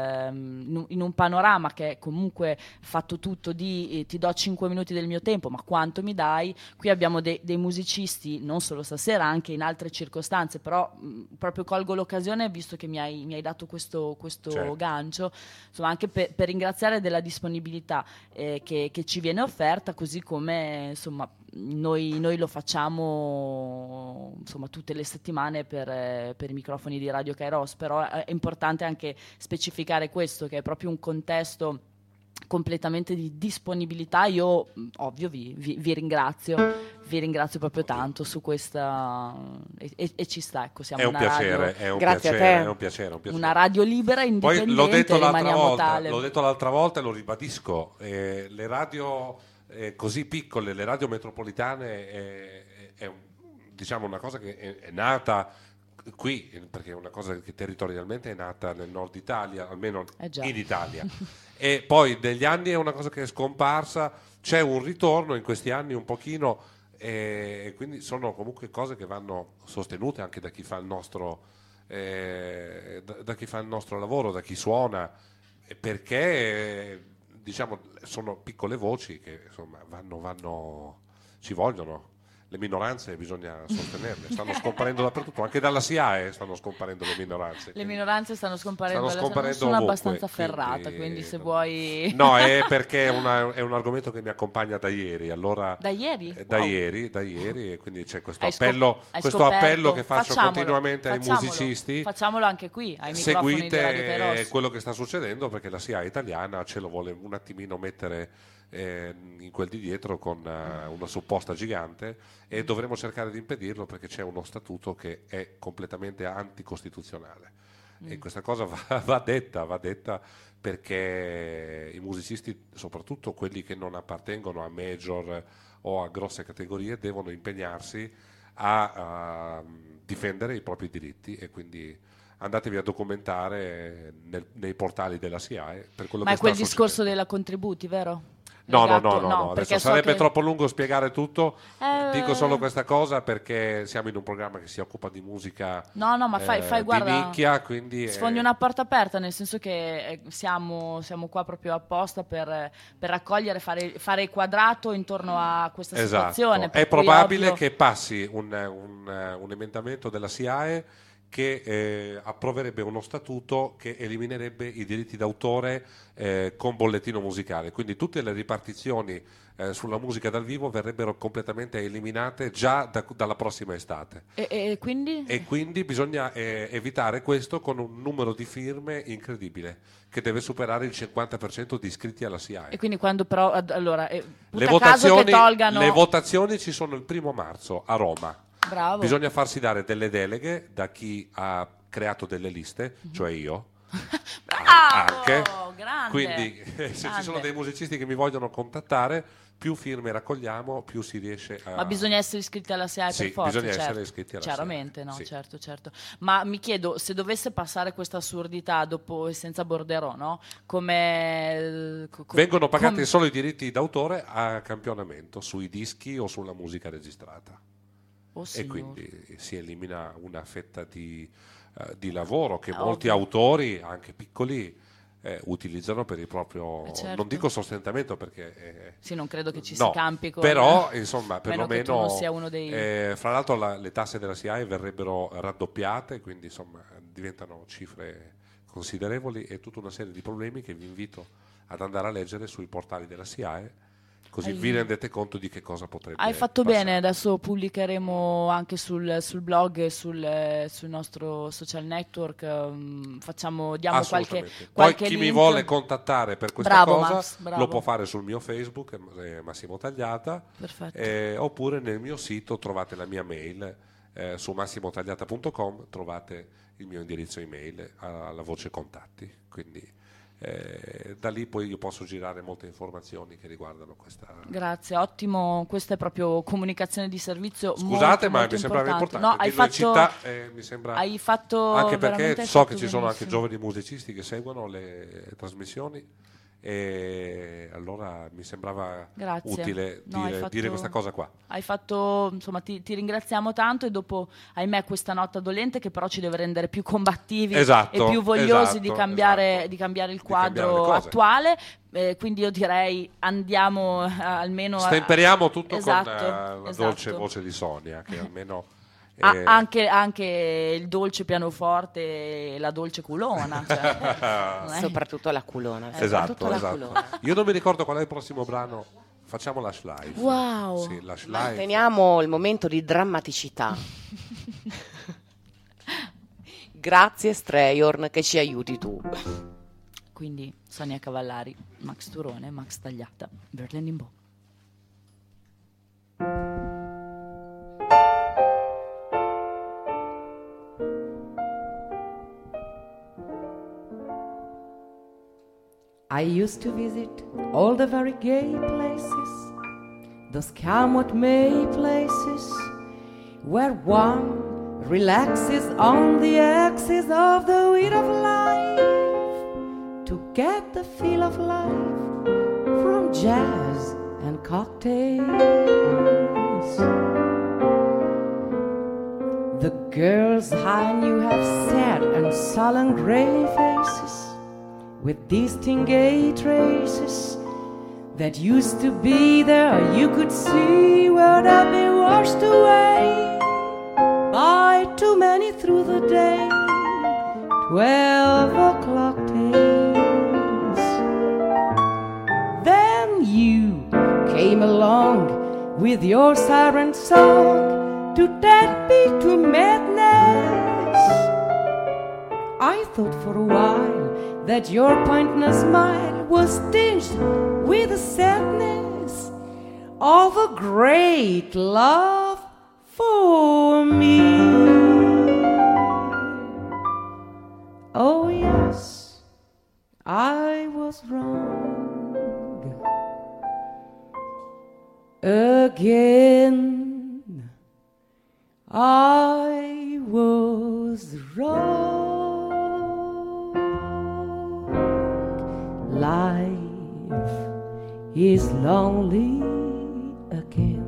In un panorama che è comunque fatto tutto di ti do 5 minuti del mio tempo, ma quanto mi dai? Qui abbiamo dei musicisti, non solo stasera, anche in altre circostanze, però proprio colgo l'occasione, visto che mi hai dato questo Certo. gancio, insomma, anche per ringraziare della disponibilità che ci viene offerta, così come insomma noi lo facciamo insomma tutte le settimane per i microfoni di Radio Kairos, però è importante anche specificare questo, che è proprio un contesto completamente di disponibilità. Io ovvio vi ringrazio proprio tanto su questa e ci sta, ecco, siamo È un una piacere, radio, è un Grazie a piacere, te. è un piacere. una radio libera, Poi indipendente, l'ho detto rimaniamo tale. l'altra volta e lo ribadisco, le radio così piccole, le radio metropolitane è diciamo una cosa che è nata qui, perché è una cosa che territorialmente è nata nel nord Italia, almeno già. in Italia, e poi negli anni è una cosa che è scomparsa, c'è un ritorno in questi anni un pochino, e quindi sono comunque cose che vanno sostenute anche da chi fa il nostro da chi fa il nostro lavoro, da chi suona, perché diciamo sono piccole voci che insomma ci vogliono. Le minoranze bisogna sostenerle, stanno scomparendo dappertutto, anche dalla SIAE stanno scomparendo le minoranze. Le quindi minoranze stanno scomparendo, stanno scomparendo sono ovunque, abbastanza ferrata, quindi se no. vuoi... No, è perché è un argomento che mi accompagna da ieri, allora... Da ieri? Da Wow. ieri, e quindi c'è questo Hai appello, hai questo scoperto? appello che faccio Facciamolo, continuamente ai facciamolo. musicisti. Facciamolo anche qui, ai microfoni di Radio Seguite Kairos. quello che sta succedendo, perché la SIAE italiana ce lo vuole un attimino mettere in quel di dietro con una supposta gigante, e dovremo cercare di impedirlo perché c'è uno statuto che è completamente anticostituzionale, e questa cosa va detta perché i musicisti, soprattutto quelli che non appartengono a major o a grosse categorie, devono impegnarsi a difendere i propri diritti, e quindi andatevi a documentare nei portali della SIAE per quello Ma che è quel sta discorso succedendo. della contributi, vero? No, Legato- adesso perché so sarebbe che- troppo lungo spiegare tutto. Dico solo Eh, questa cosa perché siamo in un programma che si occupa di musica No, ma fai di guarda, nicchia, quindi sfondi una porta aperta, nel senso che siamo qua proprio apposta per raccogliere, fare quadrato intorno a questa situazione. per È cui probabile ovvio- che passi un emendamento della SIAE che approverebbe uno statuto che eliminerebbe i diritti d'autore con bollettino musicale, quindi tutte le ripartizioni sulla musica dal vivo verrebbero completamente eliminate già dalla prossima estate, E quindi? e quindi bisogna evitare questo con un numero di firme incredibile che deve superare il 50% di iscritti alla SIAE. E quindi quando però allora Le putta caso che tolgano le votazioni ci sono il 1° marzo a Roma. bravo. Bisogna farsi dare delle deleghe da chi ha creato delle liste, cioè io. Bravo, Anche. grande. Quindi se ci grande. sono dei musicisti che mi vogliono contattare, più firme raccogliamo, più si riesce a... Ma bisogna essere iscritti alla SIAE Sì, per forza, bisogna essere certo. iscritti alla Chiaramente, SIAE, no, sì. certo. Ma mi chiedo, se dovesse passare questa assurdità dopo e senza borderò, no? Come... Vengono pagati come- solo i diritti d'autore a campionamento sui dischi o sulla musica registrata. Oh, E signore. quindi si elimina una fetta di lavoro che Ovvio. molti autori, anche piccoli, utilizzano per il proprio, certo. non dico sostentamento perché Sì, non credo che ci no, si campi con... però insomma meno che tu perlomeno non sia uno dei... fra l'altro le tasse della SIAE verrebbero raddoppiate, quindi insomma diventano cifre considerevoli, e tutta una serie di problemi che vi invito ad andare a leggere sui portali della SIAE, così vi rendete conto di che cosa potrebbe Hai fatto passare. bene, adesso pubblicheremo anche sul blog e sul nostro social network, diamo Assolutamente. qualche Poi chi mi link. vuole contattare per questa Bravo, cosa Max, bravo. lo può fare sul mio Facebook, Massimo Tagliata, Perfetto. oppure nel mio sito trovate la mia mail, su massimotagliata.com trovate il mio indirizzo email alla voce contatti, quindi Da lì poi io posso girare molte informazioni che riguardano questa. Grazie, ottimo, questa è proprio comunicazione di servizio. Scusate, molto, ma molto mi sembrava importante. No, hai fatto, città, mi sembra, hai fatto anche perché veramente so hai che fatto ci sono anche benissimo. giovani musicisti che seguono le trasmissioni e allora mi sembrava Grazie. utile No, hai dire questa cosa qua. Hai fatto, insomma, ti ringraziamo tanto, e dopo, ahimè, questa nota dolente che però ci deve rendere più combattivi Esatto, e più vogliosi di esatto, cambiare, esatto. di cambiare il Di cambiare le quadro cose. attuale. Quindi io direi andiamo almeno Stemperiamo tutto esatto, con la esatto. dolce voce di Sonia, che almeno anche il dolce pianoforte e la dolce culona, cioè, non è- Soprattutto la culona. esatto, soprattutto la esatto. culona. Io non mi ricordo qual è il prossimo brano. Facciamo Lash Live. Wow. Sì, Lash Live. Manteniamo il momento di drammaticità. Grazie Strayhorn che ci aiuti tu. Quindi Sonia Cavallari, Max Turone, Max Tagliata, Berlin in Bo. I used to visit all the very gay places, those come what may places, where one relaxes on the axis of the wheel of life to get the feel of life from jazz and cocktails. The girls I knew have sad and sullen gray faces with distinct traces that used to be there. You could see where they've been washed away by too many through the day 12 o'clock tales. Then you came along with your siren song to tempt me to madness. I thought for a while that your pointless smile was tinged with the sadness of a great love for me. Oh yes, I was wrong again. I was wrong. Life is lonely again.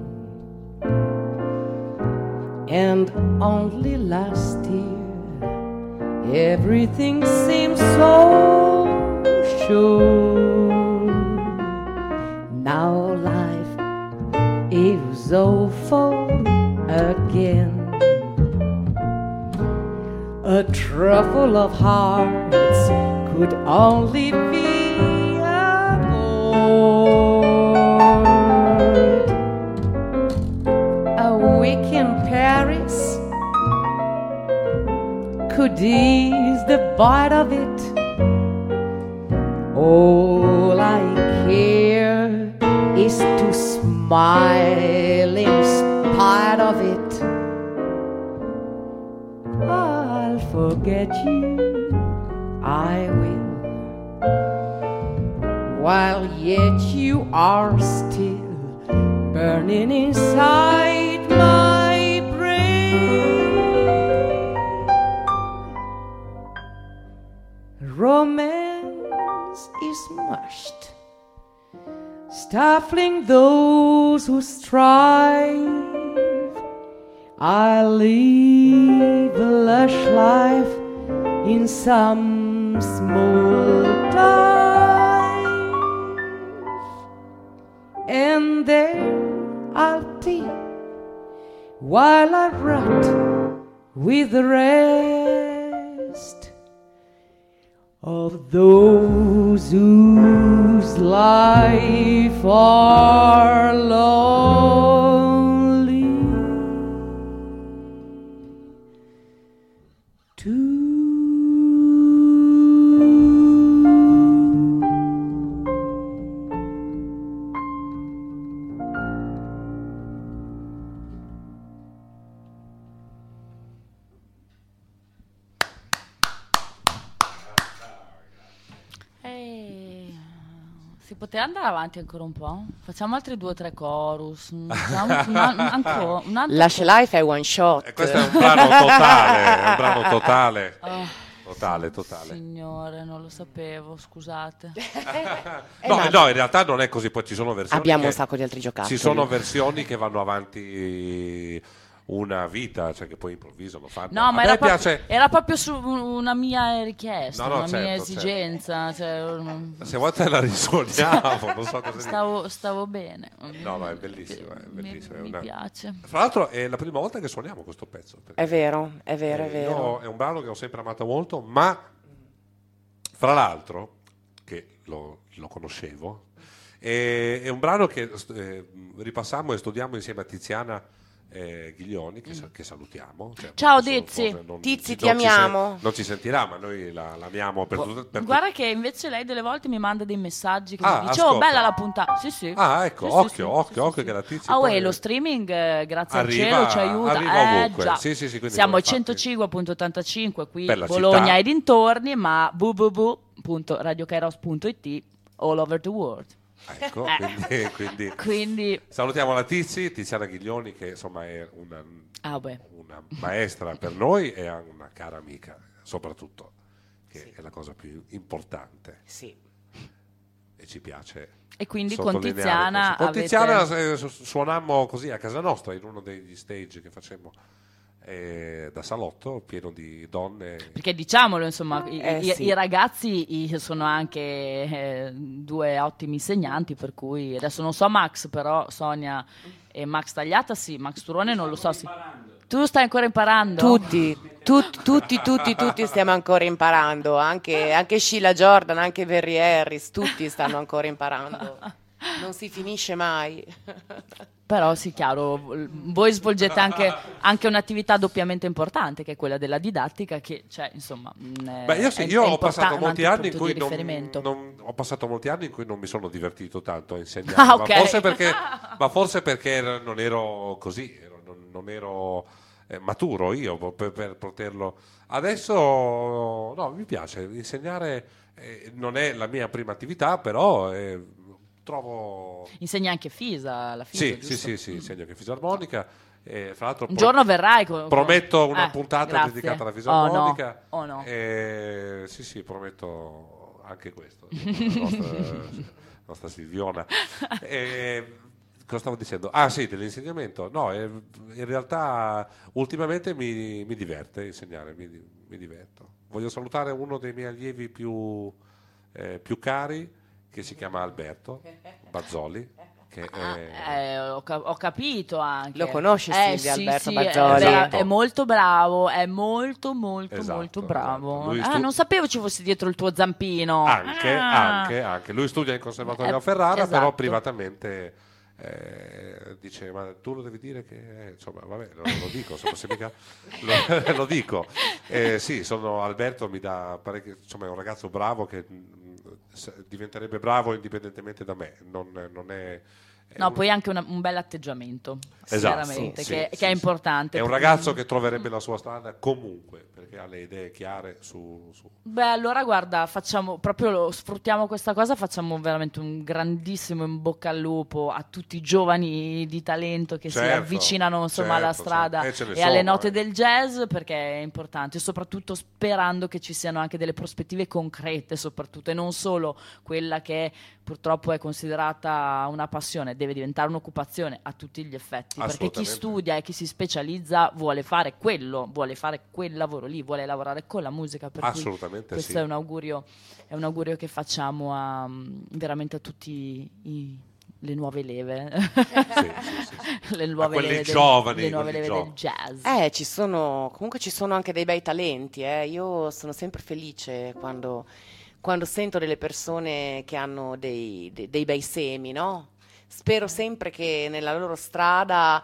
And only last year everything seemed so sure. Now life is awful again. A truffle of hearts could only be a gourd. A week in Paris could ease the bite of it. All I care is to smile in spite of it. I'll forget you, I will, while yet you are still burning inside my brain. Romance is mushed, stifling those who strive. I live a lush life in some small dive, and there I'll be while I rot with the rest of those whose life are lonely too. Si poteva andare avanti ancora un po'? Facciamo altri 2 o 3 chorus. Ancora, un altro. Lush Life è one shot. Questo è un brano totale, è un brano totale. Totale. Signore, non lo sapevo, scusate. No, in realtà non è così, poi ci sono versioni. Abbiamo un sacco di altri giocattoli. Ci sono versioni che vanno avanti una vita, cioè che poi improvviso lo fanno. No, ma A me piace. era proprio su una mia richiesta, No, una certo, mia esigenza. Cioè, Se vuoi te la risuoniamo, non so cosa dire. stavo bene. No, ma è bellissimo, è bellissimo. Mi piace. Fra l'altro è la prima volta che suoniamo questo pezzo. È vero. Io è un brano che ho sempre amato molto, ma fra l'altro, che lo conoscevo, è un brano che ripassammo e studiamo insieme a Tiziana Ghiglioni, che salutiamo. Cioè, Ciao adesso Tizi. forse Tizi, ti amiamo. non ci sentirà, ma noi l'amiamo per tutto. Guarda che invece lei delle volte mi manda dei messaggi che mi dice: ascolta. oh, bella la puntata. Sì. Ah, ecco, Sì, occhio sì. che la Tizi Ah, poi lo streaming, grazie arriva- al cielo, ci aiuta. arriva ovunque. Già. Sì, quindi Siamo ai infatti, 105.85 qui per la Bologna città. e dintorni, ma www.radiokairos.it all over the world. Ecco, quindi Quindi salutiamo la Tiziana Ghiglioni, che insomma è una beh. maestra per noi e una cara amica, soprattutto, che è la cosa più importante. Sì. E ci piace. E quindi con sottolineare Tiziana questo. Con avete- Tiziana suonammo così a casa nostra in uno degli stage che facemmo da salotto pieno di donne. Perché diciamolo, insomma, Sì. i ragazzi sono anche 2 ottimi insegnanti, per cui adesso non so Max, però Sonia e Max Tagliata sì, Max Turone non lo so. Tu stai ancora imparando? Tutti stiamo ancora imparando, anche Sheila Jordan, anche Verry Harris, tutti stanno ancora imparando. Non si finisce mai. Però sì, chiaro, voi svolgete anche un'attività doppiamente importante, che è quella della didattica, che cioè, insomma, Io ho passato un molti altro anni in punto cui di riferimento. ho passato molti anni in cui non mi sono divertito tanto a insegnare, Ah, ok. ma forse perché non ero così, non ero maturo io per poterlo. Adesso no, mi piace insegnare, non è la mia prima attività, però trovo. Insegna anche FISA, alla FISA, giusto? Sì, insegno anche fisarmonica. Fra l'altro Un giorno verrai prometto una puntata grazie. dedicata alla fisarmonica. Oh no. Sì, prometto anche questo. La nostra Silviona. Cosa stavo dicendo? Ah sì, dell'insegnamento. No, in realtà ultimamente mi diverte insegnare, mi diverto. Voglio salutare uno dei miei allievi più cari, che si chiama Alberto Bazzoli. Che Ho capito anche. Lo conosci, Silvia, sì, Alberto sì, Bazzoli? Esatto. è molto bravo, è molto Esatto, bravo. esatto. Non sapevo ci fossi dietro il tuo zampino. Anche. Lui studia in Conservatorio a Ferrara, esatto. però privatamente dice: ma tu lo devi dire che insomma, vabbè, lo dico, insomma, se mica lo dico. Sì, Alberto mi dà parecchio, insomma, è un ragazzo bravo che diventerebbe bravo indipendentemente da me, non è. No, poi anche un bel atteggiamento, Esatto, sinceramente, sì, che sì, è importante. È un ragazzo che troverebbe la sua strada comunque, perché ha le idee chiare su. Beh, allora guarda, sfruttiamo questa cosa, facciamo veramente un grandissimo in bocca al lupo a tutti i giovani di talento che si avvicinano insomma alla strada e alle note del jazz, perché è importante, soprattutto sperando che ci siano anche delle prospettive concrete, soprattutto, e non solo quella che purtroppo è considerata una passione, deve diventare un'occupazione a tutti gli effetti, perché chi studia e chi si specializza vuole fare quel lavoro lì, vuole lavorare con la musica, per Assolutamente cui questo sì. è un augurio che facciamo veramente a tutti le nuove leve, Sì. le nuove quelli leve giovani, le nuove quelli leve giovani. del jazz. Comunque ci sono anche dei bei talenti, Io sono sempre felice quando sento delle persone che hanno dei bei semi, no? Spero sempre che nella loro strada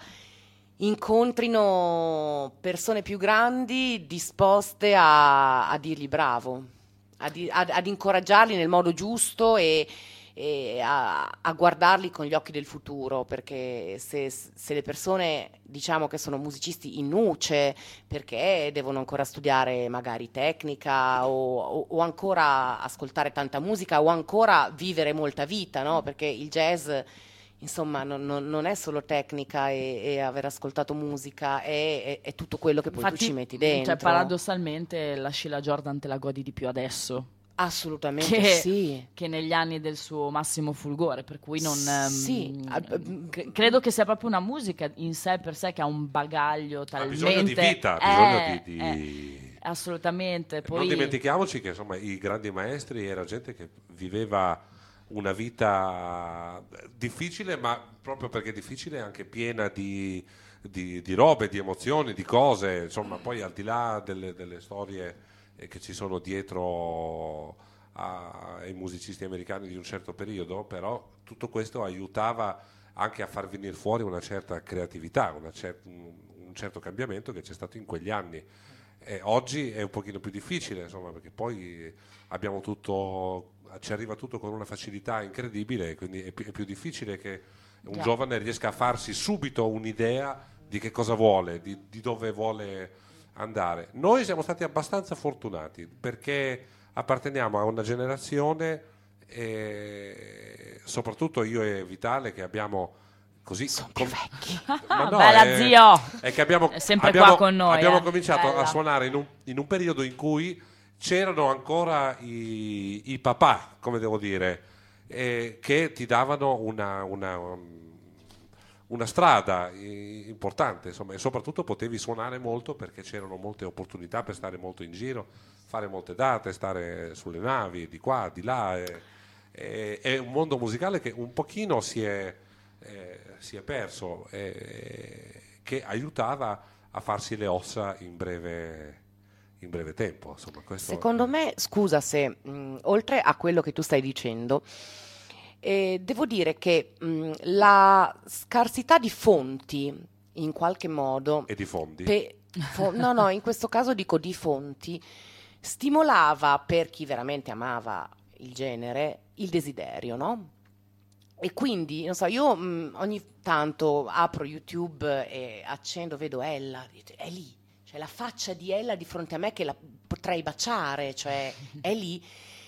incontrino persone più grandi disposte a dirgli bravo, ad incoraggiarli nel modo giusto e e a guardarli con gli occhi del futuro, perché se le persone diciamo che sono musicisti in nuce perché devono ancora studiare magari tecnica o ancora ascoltare tanta musica o ancora vivere molta vita, no? Perché il jazz insomma non è solo tecnica e aver ascoltato musica, è tutto quello che poi tu ci metti dentro. Cioè, paradossalmente la Sheila Jordan te la godi di più adesso Assolutamente sì. che negli anni del suo massimo fulgore, per cui non sì. credo che sia proprio una musica in sé per sé che ha un bagaglio talmente ha bisogno di vita, bisogno di... assolutamente. Poi... Non dimentichiamoci che insomma i grandi maestri era gente che viveva una vita difficile, ma proprio perché difficile anche piena di robe, di emozioni, di cose, insomma. Poi al di là delle storie che ci sono dietro ai musicisti americani di un certo periodo, però tutto questo aiutava anche a far venire fuori una certa creatività, un certo cambiamento che c'è stato in quegli anni. Oggi è un pochino più difficile, insomma, perché poi abbiamo tutto, ci arriva tutto con una facilità incredibile, quindi è più difficile che un giovane riesca a farsi subito un'idea di che cosa vuole, di dove vuole andare. Noi siamo stati abbastanza fortunati perché apparteniamo a una generazione, soprattutto io e Vitale, che abbiamo così più vecchi. Bella zio, è che abbiamo, è sempre qua con noi. Abbiamo cominciato Bella. a suonare in un periodo in cui c'erano ancora i papà, come devo dire, che ti davano una strada importante, insomma, e soprattutto potevi suonare molto perché c'erano molte opportunità per stare molto in giro, fare molte date, stare sulle navi di qua, di là. È un mondo musicale che un pochino si è perso, che aiutava a farsi le ossa in breve tempo. Insomma, secondo me, scusa se oltre a quello che tu stai dicendo, devo dire che la scarsità di fonti, in qualche modo... E di fondi? No, in questo caso dico di fonti, stimolava per chi veramente amava il genere il desiderio, no? E quindi, non so, io ogni tanto apro YouTube e accendo, vedo Ella, è lì, cioè la faccia di Ella di fronte a me che la potrei baciare, cioè è lì.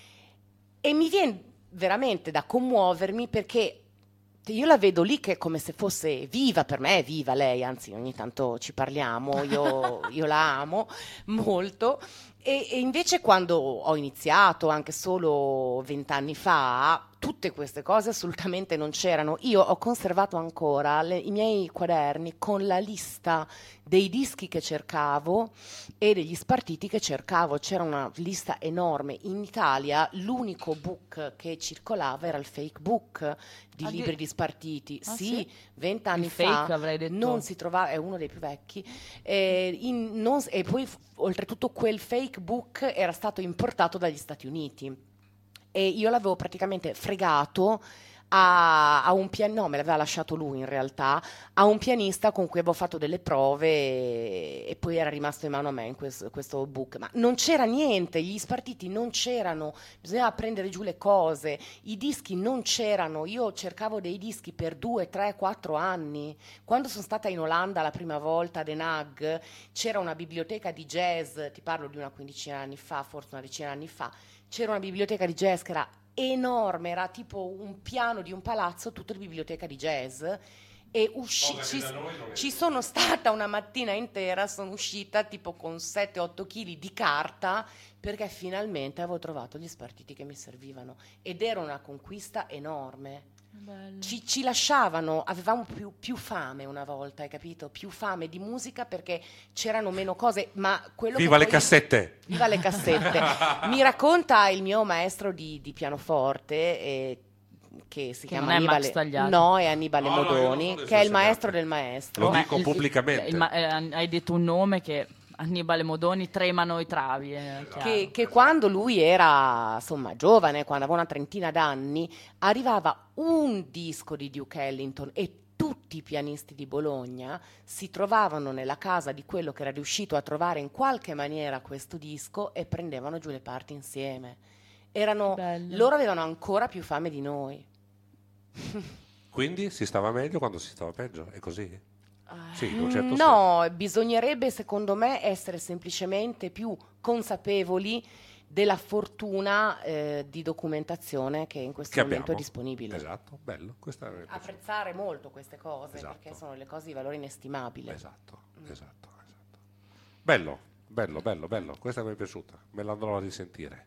E mi viene veramente da commuovermi perché io la vedo lì che è come se fosse viva, per me è viva lei, anzi ogni tanto ci parliamo, io la amo molto, e invece quando ho iniziato anche solo 20 anni fa tutte queste cose assolutamente non c'erano. Io ho conservato ancora i miei quaderni con la lista dei dischi che cercavo e degli spartiti che cercavo. C'era una lista enorme. In Italia l'unico book che circolava era il fake book di libri di spartiti. Sì, 20 anni fa avrei detto. non si trovava, è uno dei più vecchi, e poi oltretutto quel fake book era stato importato dagli Stati Uniti. E io l'avevo praticamente fregato a un pianista, no, me l'aveva lasciato lui in realtà, a un pianista con cui avevo fatto delle prove e poi era rimasto in mano a me in questo book. Ma non c'era niente, gli spartiti non c'erano, bisognava prendere giù le cose, i dischi non c'erano, io cercavo dei dischi per 2, 3, 4 anni. Quando sono stata in Olanda la prima volta a Den Haag c'era una biblioteca di jazz, ti parlo di una quindicina di anni fa, forse una decina di anni fa, c'era una biblioteca di jazz che era enorme, era tipo un piano di un palazzo, tutta la biblioteca di jazz, e ci sono stata una mattina intera, sono uscita tipo con 7-8 kg di carta perché finalmente avevo trovato gli spartiti che mi servivano ed era una conquista enorme. Ci lasciavano, avevamo più fame una volta, hai capito? Più fame di musica perché c'erano meno cose, ma quello Viva che le cassette! Viva le cassette! Mi racconta il mio maestro di pianoforte, che si chiama Annibale, è Annibale Modoni, che è il maestro del maestro. Lo dico pubblicamente. Hai detto un nome che... Annibale Modoni, tremano i travi. Che quando lui era insomma giovane, quando aveva una trentina d'anni, arrivava un disco di Duke Ellington e tutti i pianisti di Bologna si trovavano nella casa di quello che era riuscito a trovare in qualche maniera questo disco e prendevano giù le parti insieme. Bello. Loro avevano ancora più fame di noi. Quindi si stava meglio quando si stava peggio, è così? Sì, in un certo senso. No, bisognerebbe secondo me essere semplicemente più consapevoli della fortuna di documentazione che in questo Che momento abbiamo. è disponibile. Esatto, bello. Questa è Apprezzare molto queste cose, Esatto. perché sono le cose di valore inestimabile. Esatto. Bello. Questa mi è piaciuta, me la andrò a risentire.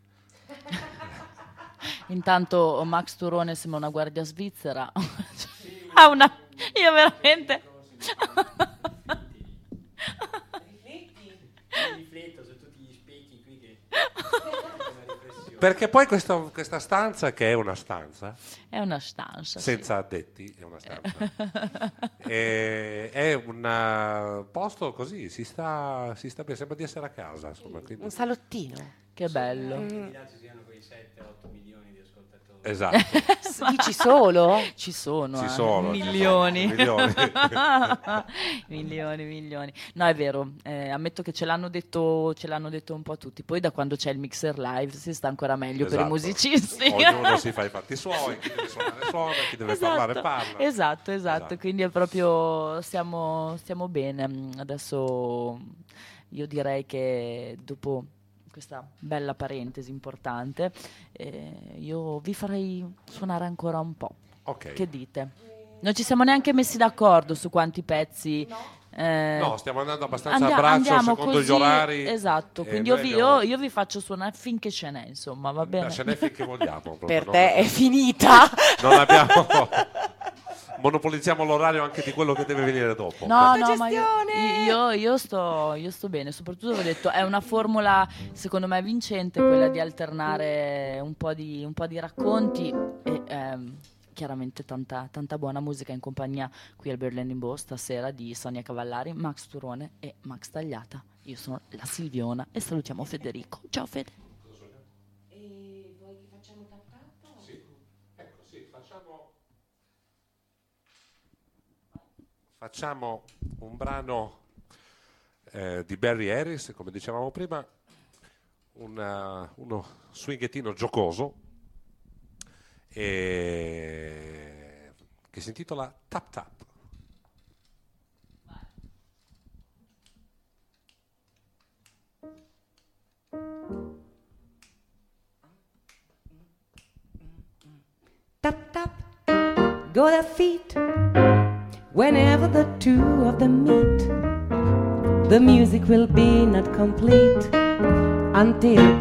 Intanto Max Turone sembra una guardia svizzera. Ha una... Io veramente... Rifletto su tutti gli specchi qui che... Perché poi questa stanza, che è una stanza, È una stanza. senza addetti, è una stanza, è un posto così, si sta bene, sembra di essere a casa. Insomma, quindi... Un salottino. Che bello. Là ci siano quei 7-8 milioni di ascoltatori. Esatto. Dici solo? Ci sono, Ci sono, milioni. Milioni. milioni. No, è vero, ammetto che ce l'hanno detto un po' tutti. Poi da quando c'è il mixer live si sta ancora meglio per i Esatto. musicisti. Ognuno si fa i fatti suoi, chi deve suonare suona, chi deve parlare parla. Esatto, quindi è proprio stiamo bene. Adesso io direi che dopo questa bella parentesi importante io vi farei suonare ancora un po'. Ok. Che dite? Non ci siamo neanche messi d'accordo su quanti pezzi. No, stiamo andando abbastanza a braccio andiamo secondo così, gli orari. esatto, quindi noi abbiamo- io vi faccio suonare finché ce n'è, insomma, va bene. Ce n'è finché vogliamo. proprio, Per no? te è finita. Non abbiamo... Monopolizziamo l'orario anche di quello che deve venire dopo. No, ma Autogestione! io sto bene, soprattutto ho detto, è una formula secondo me vincente quella di alternare un po' di racconti e chiaramente tanta buona musica in compagnia qui al Berlin in Bo stasera di Sonia Cavallari, Max Turone e Max Tagliata. Io sono la Silviona e salutiamo Federico. Ciao Fede. E vuoi che facciamo tap-tap? Sì, ecco, sì, facciamo un brano di Barry Harris, come dicevamo prima, uno swinghettino giocoso che si intitola Tap Tap. Tap tap, go their feet. Whenever the two of them meet, the music will be not complete until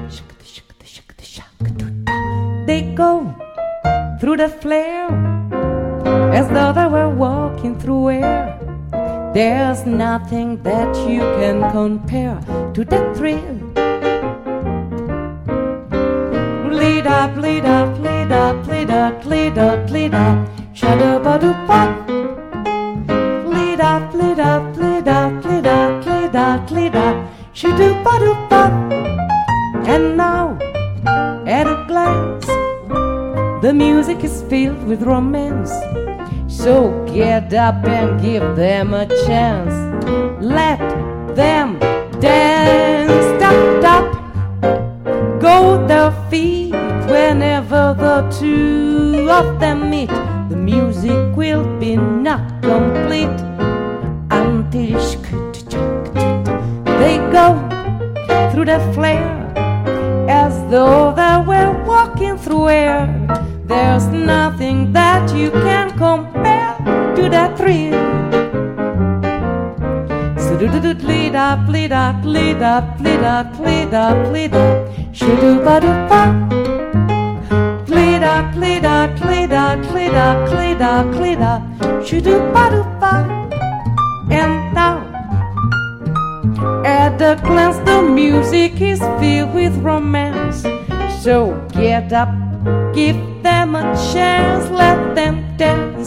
they go through the flare as though they were walking through air. There's nothing that you can compare to that thrill. Lead up, lead up, lead up, lead up, lead up, lead up, shadow badu pop. Lead up, lead up, lead up, lead up, lead up, lead up, shadow badu pop. And now, at a glance, the music is filled with romance. So get up and give them a chance. Let them dance. Tap, tap. Go their feet whenever the two of them meet. The music will be not complete until they go through the flare as though they were walking through air. There's nothing that you can compare to that thrill. So lead up, lead up, lead up, lead up, lead up, lead up, shoo-doo-ba-doo-ba. Lead up, lead up, lead up, lead up, lead up, lead up, shoo-doo-ba-doo-ba. And now, at a glance, the music is filled with romance. So get up, give them a chance, let them dance.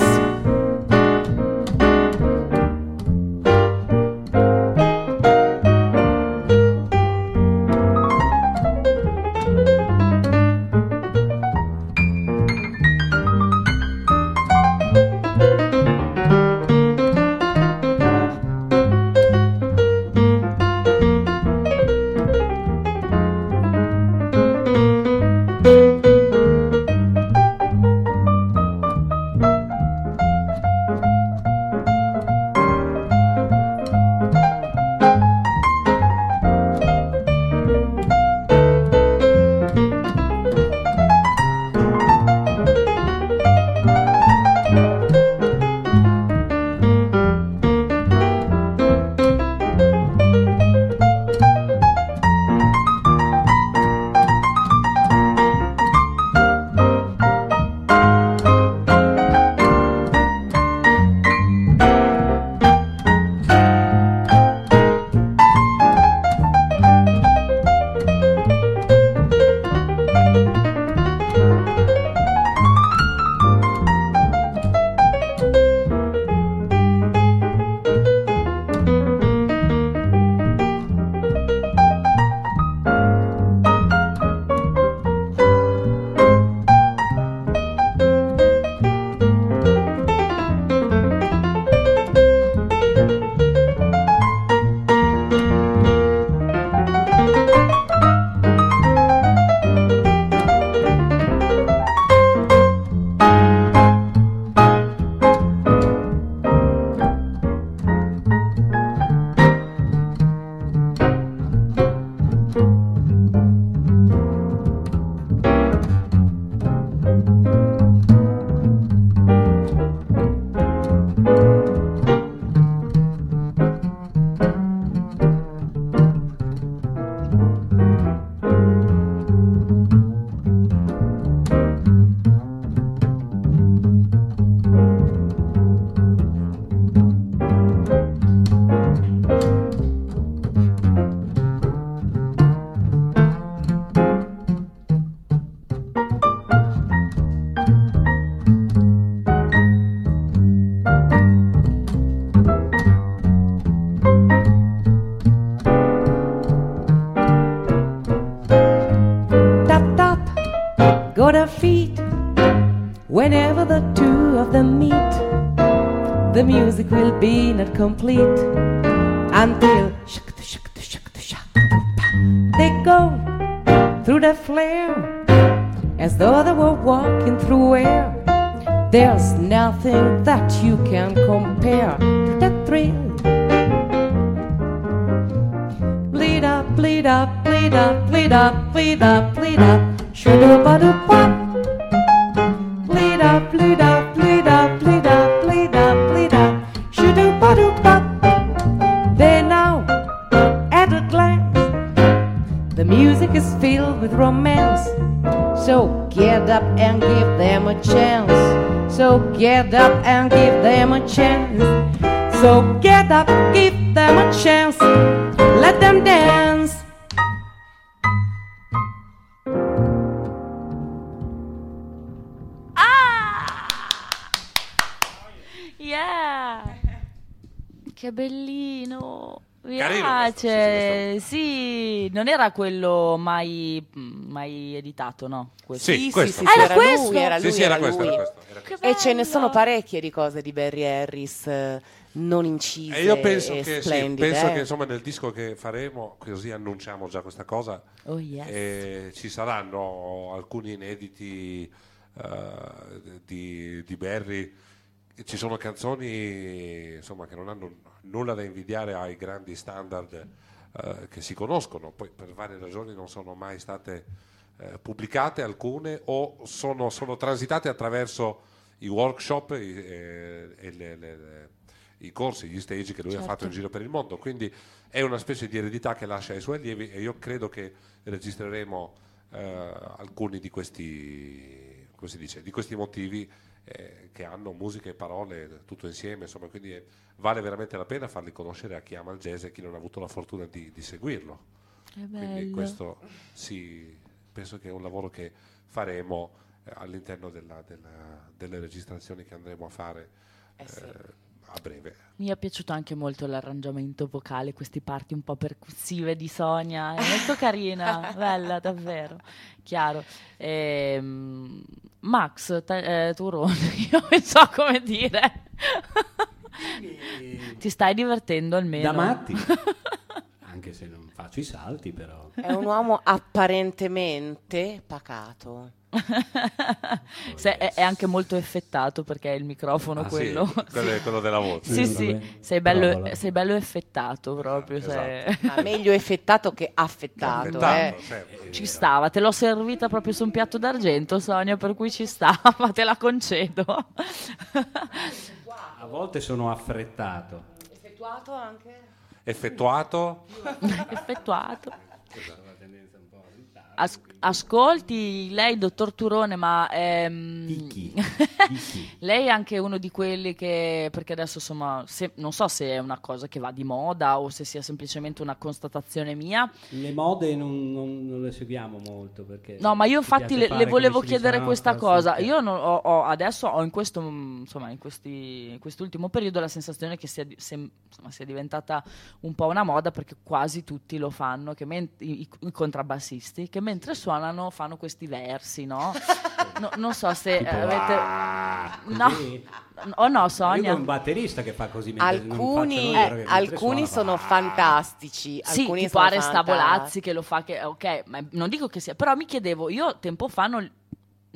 Whenever the two of them meet, the music will be not complete until they go through the flare as though they were walking through air. There's nothing that you can compare to that thrill. Bleed up, bleed up, bleed up, bleed up, bleed up, bleed up, shoo-doo-ba-doo-pop. Bleed up, bleed up, bleed up, bleed up, bleed up, bleed up, shoo-doo-ba-doo-pop. There now, at a glance, the music is filled with romance. So get up and give them a chance. So get up and give them a chance. So get up, give them a chance. Let them dance. Yeah! Che bellino! Mi Carino piace! questo, Sì, non era quello mai editato, no? Questo. Sì, questo. sì, era questo? lui, era lui, Sì, era era questo, lui. era questo. Che E ce ne bello! sono parecchie di cose di Barry Harris non incise E io penso e che, sì, splendide. penso che insomma nel disco che faremo, così annunciamo già questa cosa, Oh yes. ci saranno alcuni inediti di Barry. Ci sono canzoni insomma che non hanno nulla da invidiare ai grandi standard che si conoscono, poi per varie ragioni non sono mai state pubblicate alcune o sono transitate attraverso i workshop i corsi, gli stage che lui ha fatto in giro per il mondo, quindi è una specie di eredità che lascia ai suoi allievi e io credo che registreremo alcuni di questi, come si dice, di questi motivi che hanno musica e parole tutto insieme, insomma, quindi vale veramente la pena farli conoscere a chi ama il jazz e a chi non ha avuto la fortuna di seguirlo. Che Quindi bello. questo sì, penso che è un lavoro che faremo all'interno delle registrazioni che andremo a fare a breve. Mi è piaciuto anche molto l'arrangiamento vocale, queste parti un po' percussive di Sonia, è molto carina, bella davvero, chiaro. Max Turone, io non so come dire. Ti stai divertendo almeno? Da matti. Anche se non faccio i salti, però. È un uomo apparentemente pacato. È anche molto effettato perché è il microfono quello. Sì, quello della voce. Sì, Vabbè, sì, sei bello provala. effettato proprio. Esatto. Ma meglio effettato che affettato. Affettato, certo. Ci stava, te l'ho servita proprio su un piatto d'argento, Sonia, per cui ci stava, te la concedo. A volte sono affrettato. Effettuato anche? Effettuato. Effettuato. Ascolti lei, dottor Turone, ma Picchi. lei è anche uno di quelli che, perché adesso insomma non so se è una cosa che va di moda o se sia semplicemente una constatazione mia. Le mode non le seguiamo molto perché No, ma io ci infatti piace le fare volevo come si dice chiedere la questa nostra cosa. zucca. Io adesso ho in questo, insomma, in quest'ultimo periodo la sensazione che sia diventata un po' una moda perché quasi tutti lo fanno, che i contrabbassisti, che mentre suonano fanno questi versi, no? Non so se Tipo, avete... così? No, o no, Io Sonia? ho un batterista che fa così mentre non faccio noi, però che mentre Alcuni suona sono fantastici. Sì, alcuni tipo sono Aresta Volazzi che lo fa, ok, ma non dico che sia, però mi chiedevo, io tempo fa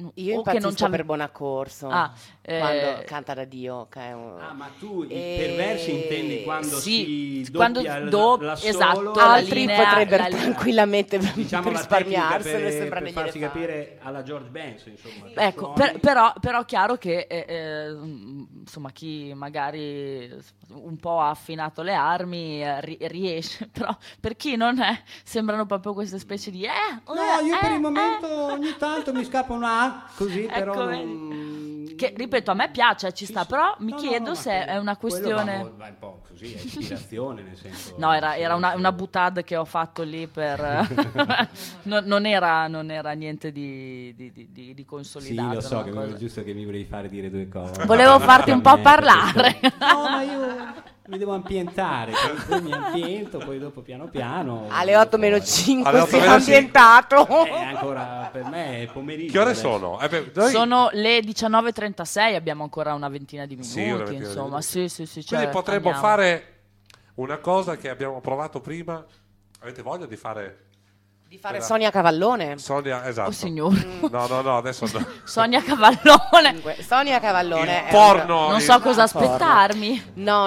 Io o che non impazzisco c'ave- per Bonaccorso Ah, quando canta da Dio, che è Ma tu E- per versi intendi quando sì, si quando doppia l'assolo, esatto, la altri linea- potrebbero la linea. tranquillamente diciamo la risparmiarsene, tecnica sembra per negli farsi elefanti. capire alla George Benson, insomma. Ecco, Suoni. però chiaro che insomma chi magari un po' ha affinato le armi riesce, però per chi non è sembrano proprio queste specie di No, io per il momento ogni tanto mi scappa una così, però Ecco, che ripeto, a me piace, ci sta, però mi chiedo se è una questione. Va un po' così, è ispirazione, nel senso. No, era una boutade che ho fatto lì per non era niente di consolidato. Sì, lo so, una che cosa. è giusto che mi volevi fare dire due cose. Volevo farti un po' parlare. No, ma io mi devo ambientare, poi mi ambiento, poi dopo piano piano. Alle 8 meno fuori. 5 Alle 8 si è meno 5. ambientato. Ancora per me è pomeriggio. Che ore adesso. sono? Noi- Sono le 19:36, abbiamo ancora una ventina di minuti, Sì, una ventina di insomma. minuti. Sì, Quindi cioè, potremmo andiamo. fare una cosa che abbiamo provato prima. Avete voglia di fare Di fare Era- Sonia Cavallone. Sonia? Esatto. Oh signore. No, adesso no. Sonia Cavallone. Comunque, Sonia Cavallone. Il è porno. Non il- so cosa aspettarmi. No.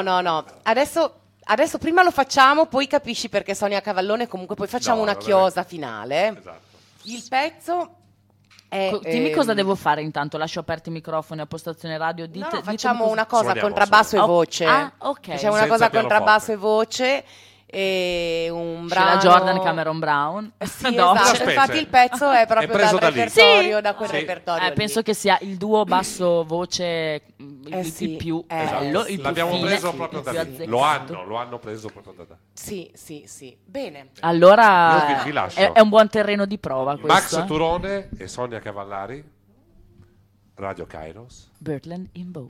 Adesso prima lo facciamo, poi capisci perché Sonia Cavallone, comunque poi facciamo No, una vabbè. chiosa finale. Esatto. Il pezzo è... Dimmi cosa devo fare intanto. Lascio aperti i microfoni a postazione radio. No, Ditemi facciamo cosa- una cosa a Suoniamo, contrabbasso e suoniamo. voce. Ah, ok. Facciamo una Senza cosa a contrabbasso pianoforte. e voce e un Sheila brano... Jordan, Cameron Brown. Sì, Dopo. esatto. Specie. Infatti il pezzo è proprio preso dal da lì. repertorio, Sì. da quel Sì. repertorio lì. Penso che sia il duo basso-voce il sì, più esatto. bello, il più L'abbiamo fine, preso il proprio più da lì. azzeccato. Lo hanno preso proprio da là. Sì. Bene. Allora Io vi lascio. è un buon terreno di prova questo. Max Turone e Sonia Cavallari, Radio Kairos. Birdland in Bow.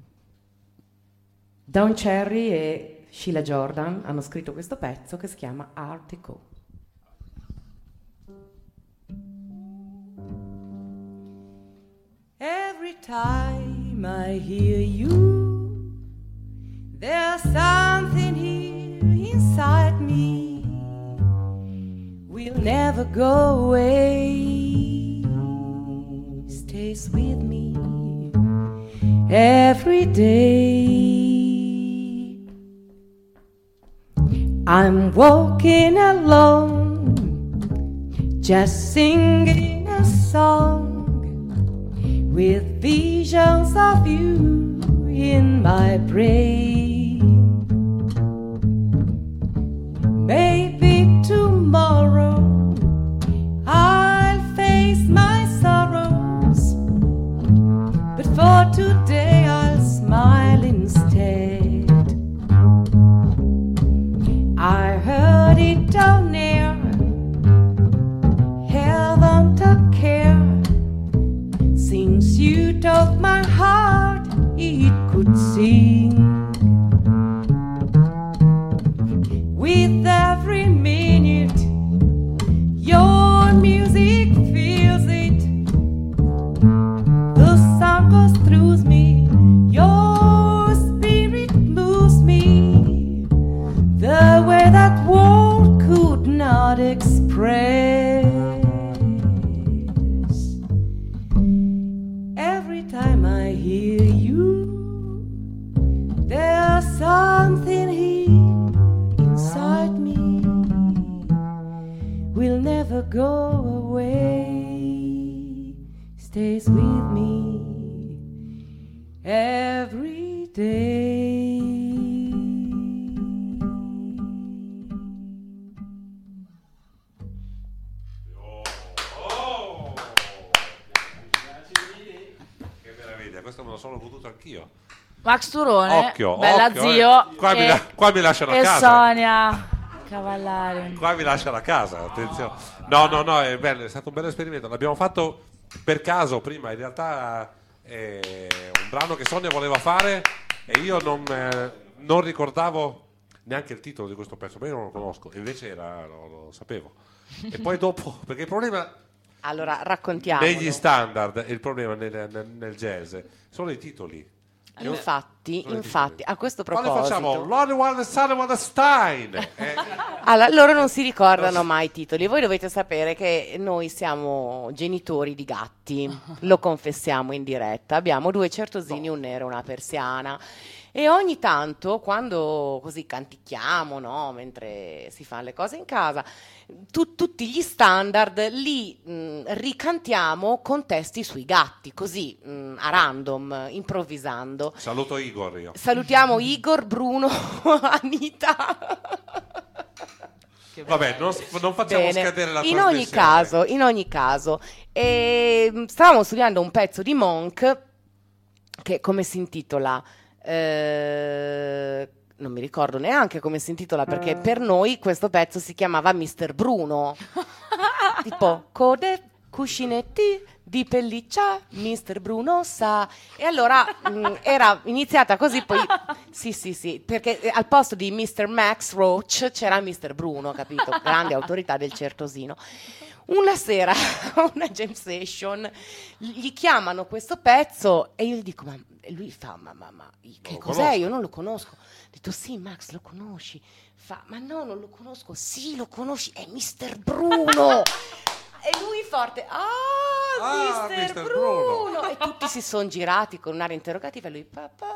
Don Cherry e Sheila Jordan hanno scritto questo pezzo che si chiama Article. Every time I hear you, there's something here inside me. Will never go away. Stays with me every day. I'm walking alone, just singing a song with visions of you in my brain. Maybe tomorrow I'll face my sorrows, but for today I'll smile instead. I heard it down near, heaven took care. Since you took my heart, it could sing. With every minute, your music fills it. The sound goes through me, your spirit moves me. The way that word could not express. Every time I hear you, there's something here inside me. Will never go away. Stays with me every day. Che meraviglia, questo me lo sono goduto anch'io. Max Turone, Occhio, bella occhio, zio. Qua mi qua mi lasciano a e casa. Sonia Cavallari. Qua mi lasciano a casa, attenzione. No, è bello, è stato un bel esperimento. L'abbiamo fatto per caso prima, in realtà è un brano che Sonia voleva fare e io non ricordavo neanche il titolo di questo pezzo, ma io non lo conosco, e invece lo sapevo. E poi dopo, perché il problema Allora, raccontiamo. negli standard, il problema nel jazz sono i titoli. Infatti, a questo Quale proposito, facciamo? L'Hollywood e Sullivan Stein. allora, loro non si ricordano mai i titoli. Voi dovete sapere che noi siamo genitori di gatti, lo confessiamo in diretta. Abbiamo 2 certosini, un nero e una persiana. E ogni tanto, quando così canticchiamo, no, mentre si fanno le cose in casa, tutti gli standard li ricantiamo con testi sui gatti, così a random, improvvisando. Saluto Igor io. Salutiamo Igor, Bruno, Anita. Vabbè, non facciamo Bene. scadere la In ogni caso, stavamo studiando un pezzo di Monk che come si intitola? Non mi ricordo neanche come si intitola, perché per noi questo pezzo si chiamava Mr. Bruno. Tipo code, cuscinetti di pelliccia, Mr. Bruno sa. E allora era iniziata così, poi sì, perché al posto di Mr. Max Roach c'era Mr. Bruno, capito? Grande autorità del Certosino. Una sera, a una jam session, gli chiamano questo pezzo e io gli dico, ma e lui fa, ma che cos'è? conosco. Io non lo conosco. Ho detto, sì, Max, lo conosci. Fa, ma no, non lo conosco. Sì, lo conosci, è Mr. Bruno. E lui forte, Mr. Mr. Bruno. E tutti si sono girati con un'aria interrogativa e lui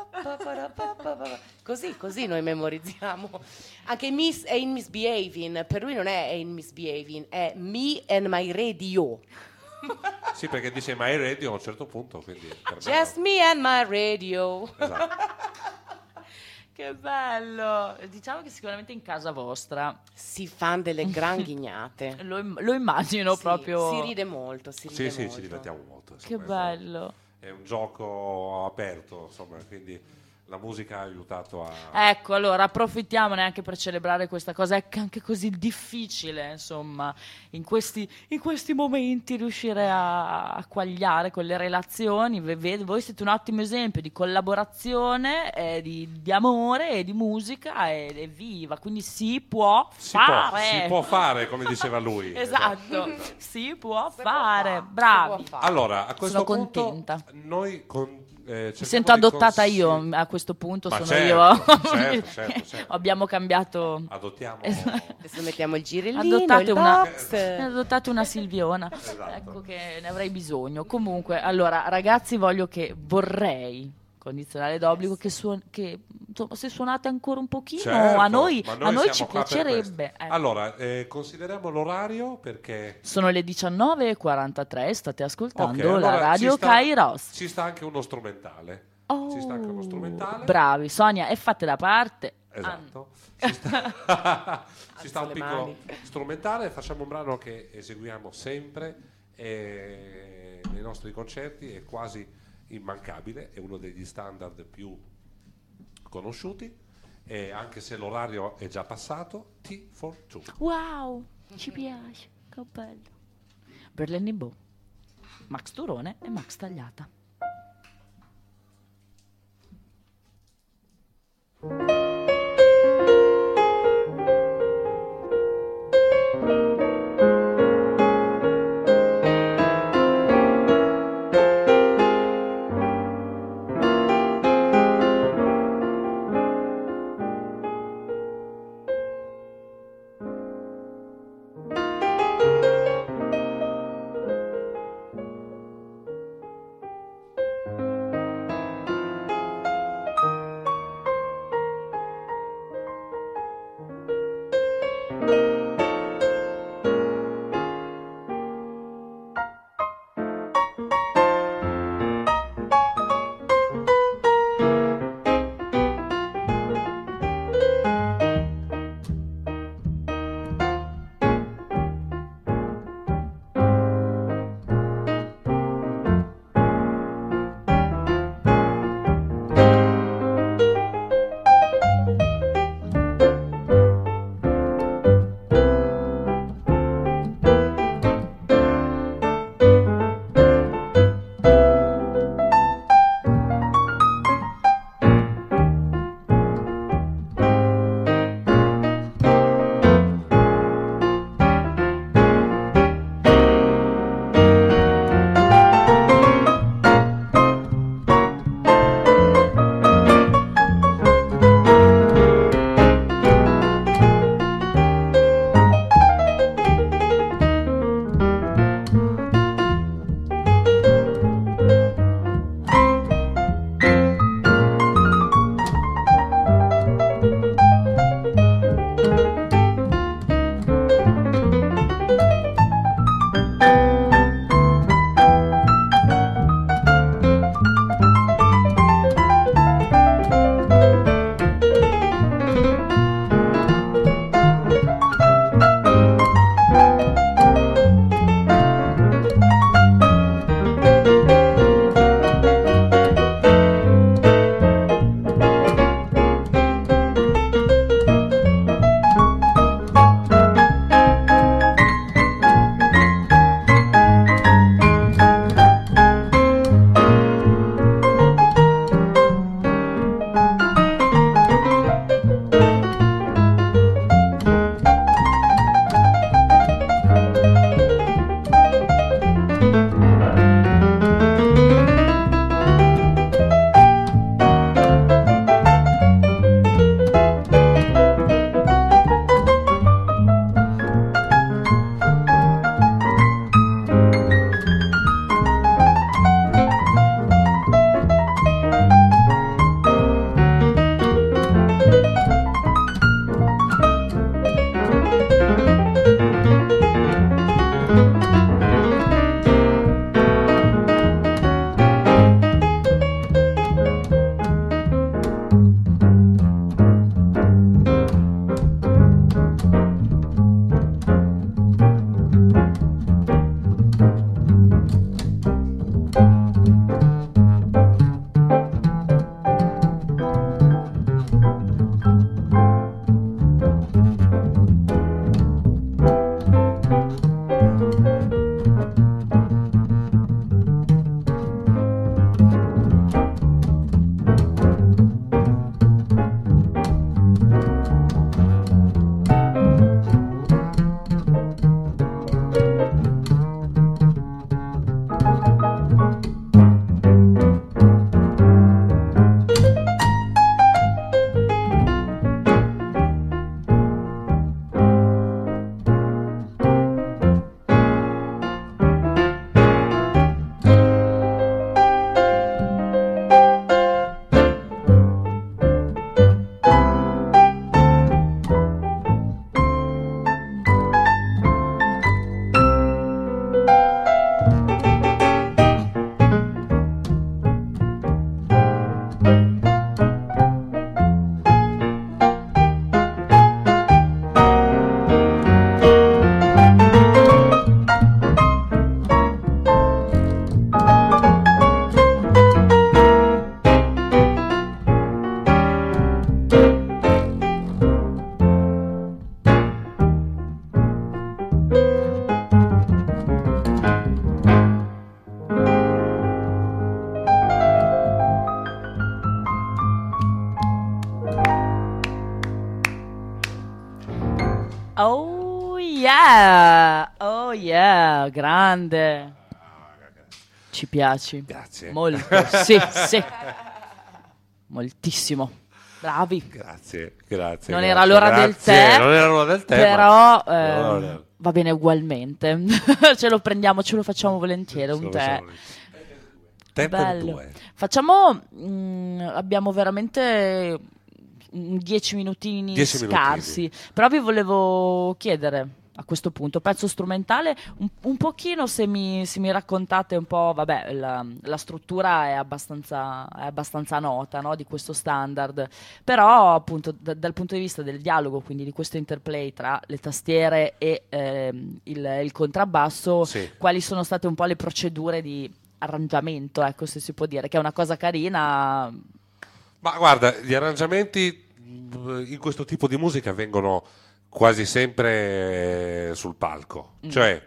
così noi memorizziamo. Anche è in Misbehaving, per lui non è in Misbehaving, è Me and My Radio. Sì, perché dice My Radio a un certo punto, quindi per me Just me and my radio. esatto. Che bello! Diciamo che sicuramente in casa vostra Si fanno delle gran ghignate. lo immagino Sì, proprio. si ride molto, Sì, molto. ci divertiamo molto. Che insomma, bello. È un gioco aperto, insomma, quindi la musica ha aiutato a... Ecco, allora approfittiamone anche per celebrare questa cosa, è anche così difficile, insomma, in questi momenti riuscire a quagliare con le relazioni. Voi siete un ottimo esempio di collaborazione, di amore e di musica, e viva, quindi si può fare. Si può fare, come diceva lui. Esatto, si può Si può fare, fare, bravi. si può fare. Allora, a questo Sono punto contenta. noi Mi cerchiamo sento di adottata consigli- io a questo punto, Ma sono certo, io. certo. Abbiamo cambiato. Adottiamo... Adesso mettiamo il girellino, Adottate il una, box. adottate una Silviona. Esatto. Ecco che ne avrei bisogno. Comunque, allora, ragazzi, vorrei condizionale d'obbligo che insomma, se suonate ancora un pochino, Certo, a noi siamo ci qua per piacerebbe. questo. Allora, consideriamo l'orario perché... Sono le 19:43, state ascoltando Ok, allora la radio ci sta- Kairos. Ci sta anche uno strumentale. Oh, Ci sta anche uno strumentale. bravi, Sonia, e fate da parte. Esatto. Ci sta Alzo un le piccolo mani. strumentale, facciamo un brano che eseguiamo sempre nei nostri concerti, è quasi immancabile, è uno degli standard più conosciuti, e anche se l'orario è già passato, T for Two. Wow, ci piace, che bello. Berlin Bo, Max Turone e Max Tagliata. grande. Ci piaci. Grazie. Molto. Sì, sì. Moltissimo. Bravi. Grazie. Non era l'ora del tè. Non era l'ora del tè. Però ma- va bene ugualmente. Ce lo prendiamo, ce lo facciamo volentieri. Un tè. Tè per Bello. 2. Facciamo. Abbiamo veramente 10 minutini 10 scarsi. Però vi volevo chiedere. A questo punto, pezzo strumentale, un pochino se mi raccontate un po', vabbè, la struttura è abbastanza nota, no, di questo standard, però appunto dal punto di vista del dialogo, quindi di questo interplay tra le tastiere e il contrabbasso, Sì. quali sono state un po' le procedure di arrangiamento, ecco, se si può dire, che è una cosa carina. Ma guarda, gli arrangiamenti in questo tipo di musica vengono quasi sempre sul palco, cioè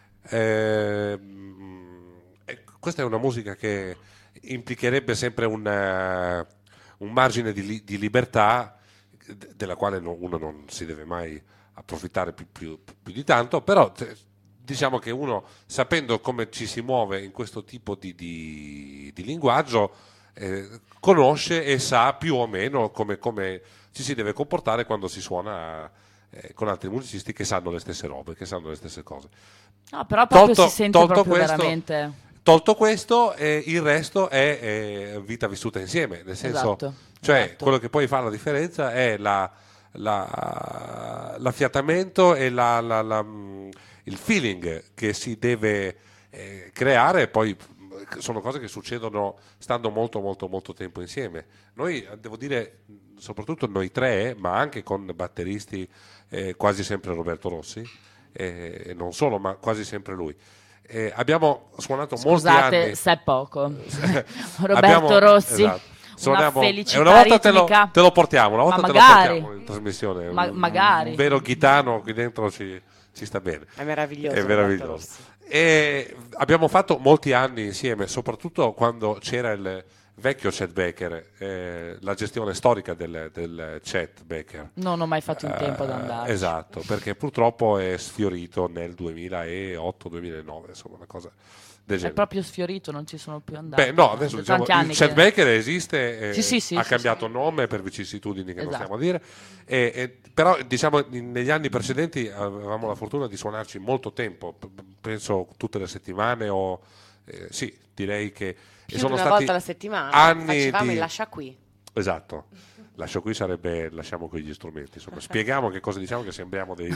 questa è una musica che implicherebbe sempre un margine di libertà della quale uno non si deve mai approfittare più di tanto, però diciamo che uno, sapendo come ci si muove in questo tipo di linguaggio, conosce e sa più o meno come ci si deve comportare quando si suona con altri musicisti che sanno le stesse robe, che sanno le stesse cose. No, però proprio si sente proprio questo, veramente. Tolto questo, il resto è vita vissuta insieme, nel senso, Esatto, cioè esatto. quello che poi fa la differenza è l'affiatamento e il feeling che si deve creare, poi sono cose che succedono stando molto molto molto tempo insieme. Noi, devo dire, soprattutto noi tre, ma anche con batteristi, quasi sempre Roberto Rossi, e non solo, ma quasi sempre lui. Abbiamo suonato molti Scusate, anni. se è poco. Roberto Abbiamo- Rossi, esatto. Suoniamo- una felicità e una volta ritmica. te lo portiamo, una Ma volta te lo magari. portiamo in trasmissione. Magari. Un vero ghitano qui dentro ci sta bene. È meraviglioso. È Roberto meraviglioso. Rossi. E abbiamo fatto molti anni insieme, soprattutto quando c'era il vecchio Chet Baker, la gestione storica del Chet Baker. Non ho mai fatto in tempo ad andare. Esatto, perché purtroppo è sfiorito nel 2008-2009, insomma, una cosa del È genere. proprio sfiorito, non ci sono più andato. Beh, no, adesso Da diciamo, tanti anni il Chet che- Baker esiste, Sì, ha sì, cambiato nome per vicissitudini che non Esatto. stiamo a dire, però diciamo negli anni precedenti avevamo la fortuna di suonarci molto tempo, penso tutte le settimane o sì, direi che Più sono di una stati volta alla settimana anni facevamo di... il lascia qui. Esatto. Lascio qui sarebbe lasciamo qui gli strumenti, insomma, spieghiamo che cosa diciamo, che sembriamo dei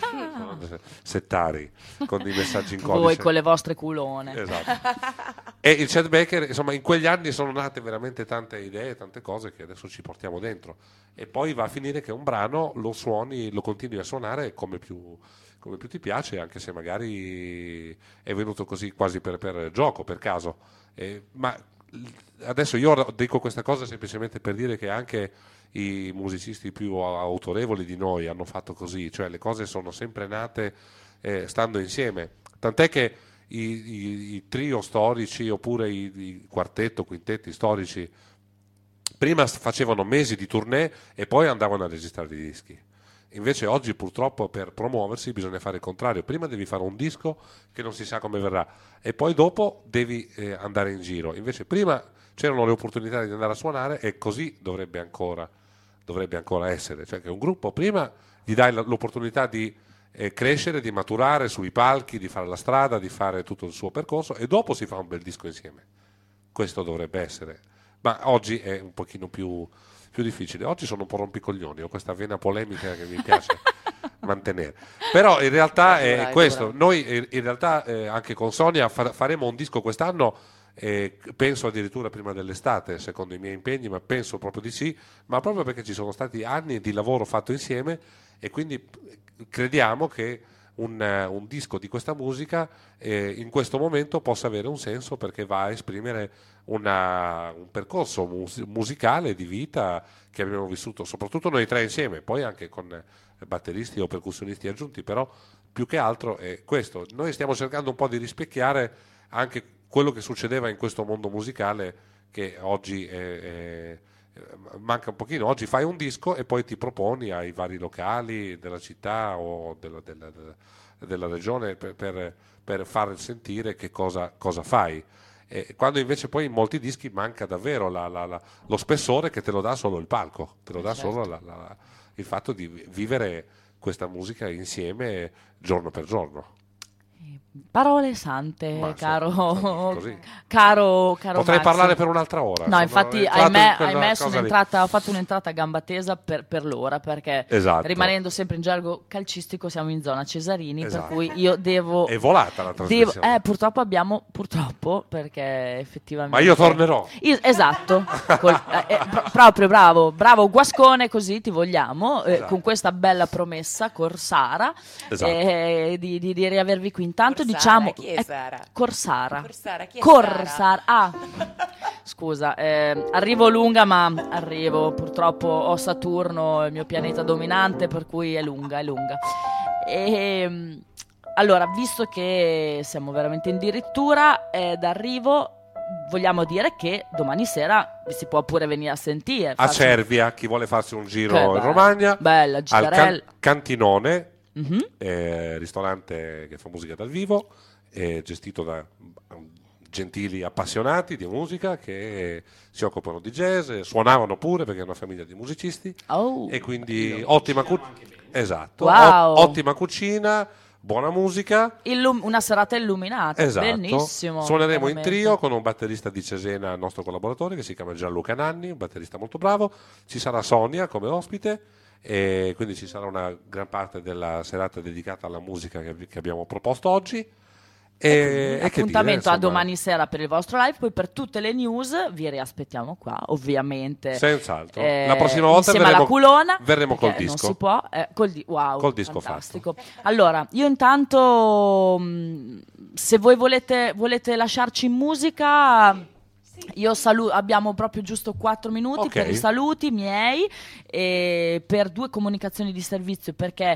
settari con dei messaggi in codice. Voi con le vostre culone. Esatto. E il Chet Baker, insomma, in quegli anni sono nate veramente tante idee, tante cose che adesso ci portiamo dentro. E poi va a finire che un brano lo suoni, lo continui a suonare come più ti piace, anche se magari è venuto così quasi per gioco, per caso. Ma adesso io dico questa cosa semplicemente per dire che anche i musicisti più autorevoli di noi hanno fatto così, cioè le cose sono sempre nate stando insieme. Tant'è che i trio storici oppure i quartetto, quintetti storici prima facevano mesi di tournée e poi andavano a registrare i dischi. Invece oggi purtroppo per promuoversi bisogna fare il contrario: prima devi fare un disco che non si sa come verrà e poi dopo devi andare in giro. Invece prima c'erano le opportunità di andare a suonare e così dovrebbe ancora essere, cioè che un gruppo prima gli dai l'opportunità di crescere, di maturare sui palchi, di fare la strada, di fare tutto il suo percorso e dopo si fa un bel disco insieme. Questo dovrebbe essere, ma oggi è un pochino più difficile. Oggi sono un po' rompicoglioni, ho questa vena polemica che mi piace mantenere. Però in realtà è questo. Noi in realtà anche con Sonia faremo un disco quest'anno, penso addirittura prima dell'estate, secondo i miei impegni, ma penso proprio di sì, ma proprio perché ci sono stati anni di lavoro fatto insieme e quindi crediamo che un disco di questa musica in questo momento possa avere un senso, perché va a esprimere un percorso musicale di vita che abbiamo vissuto soprattutto noi tre insieme, poi anche con batteristi o percussionisti aggiunti, però più che altro è questo. Noi stiamo cercando un po' di rispecchiare anche quello che succedeva in questo mondo musicale che oggi manca un pochino. Oggi fai un disco e poi ti proponi ai vari locali della città o della regione per per far sentire che cosa fai. Quando invece poi in molti dischi manca davvero lo spessore che te lo dà solo il palco, te lo dà solo il fatto di vivere questa musica insieme giorno per giorno. Parole sante, Ma caro, così. caro Potrei Max. parlare per un'altra ora. No, Sono infatti, entrato in ahimè, quella ho cosa lì. fatto un'entrata a gamba tesa per l'ora, perché Esatto. rimanendo sempre in gergo calcistico siamo in zona Cesarini, Esatto. per cui io devo... È volata la trasmissione. purtroppo, perché effettivamente... Ma io tornerò. Esatto, proprio bravo Guascone, così ti vogliamo, Esatto. con questa bella promessa Corsara, Esatto. di riavervi qui. Intanto Corsara, diciamo... chi è Sara? Corsara. Corsara, chi è Corsara. Ah, scusa, arrivo lunga, ma arrivo. Purtroppo ho Saturno, il mio pianeta dominante, per cui è lunga. Allora, visto che siamo veramente addirittura d'arrivo, vogliamo dire che domani sera si può pure venire a sentire. A Cervia, chi vuole farsi un giro Che in bello. Romagna, Bella, al Gitarella. Cantinone, Mhm. ristorante che fa musica dal vivo, gestito da gentili appassionati di musica che si occupano di jazz, suonavano pure perché è una famiglia di musicisti, Oh, e quindi ottima esatto, Wow. ottima cucina, buona musica. una serata illuminata. Esatto. Bellissimo. Suoneremo in veramente. trio con un batterista di Cesena, nostro collaboratore, che si chiama Gianluca Nanni, un batterista molto bravo. Ci sarà Sonia come ospite, e quindi ci sarà una gran parte della serata dedicata alla musica che abbiamo proposto oggi. E che Appuntamento dire, a insomma, domani sera per il vostro live. Poi per tutte le news vi riaspettiamo qua, ovviamente. Senz'altro. La prossima volta insieme alla culona, verremo col perché non disco. si può, wow, Col disco fantastico. Allora, io intanto, se voi volete lasciarci in musica, io abbiamo proprio giusto 4 minuti Ok. per i saluti miei e per 2 comunicazioni di servizio, perché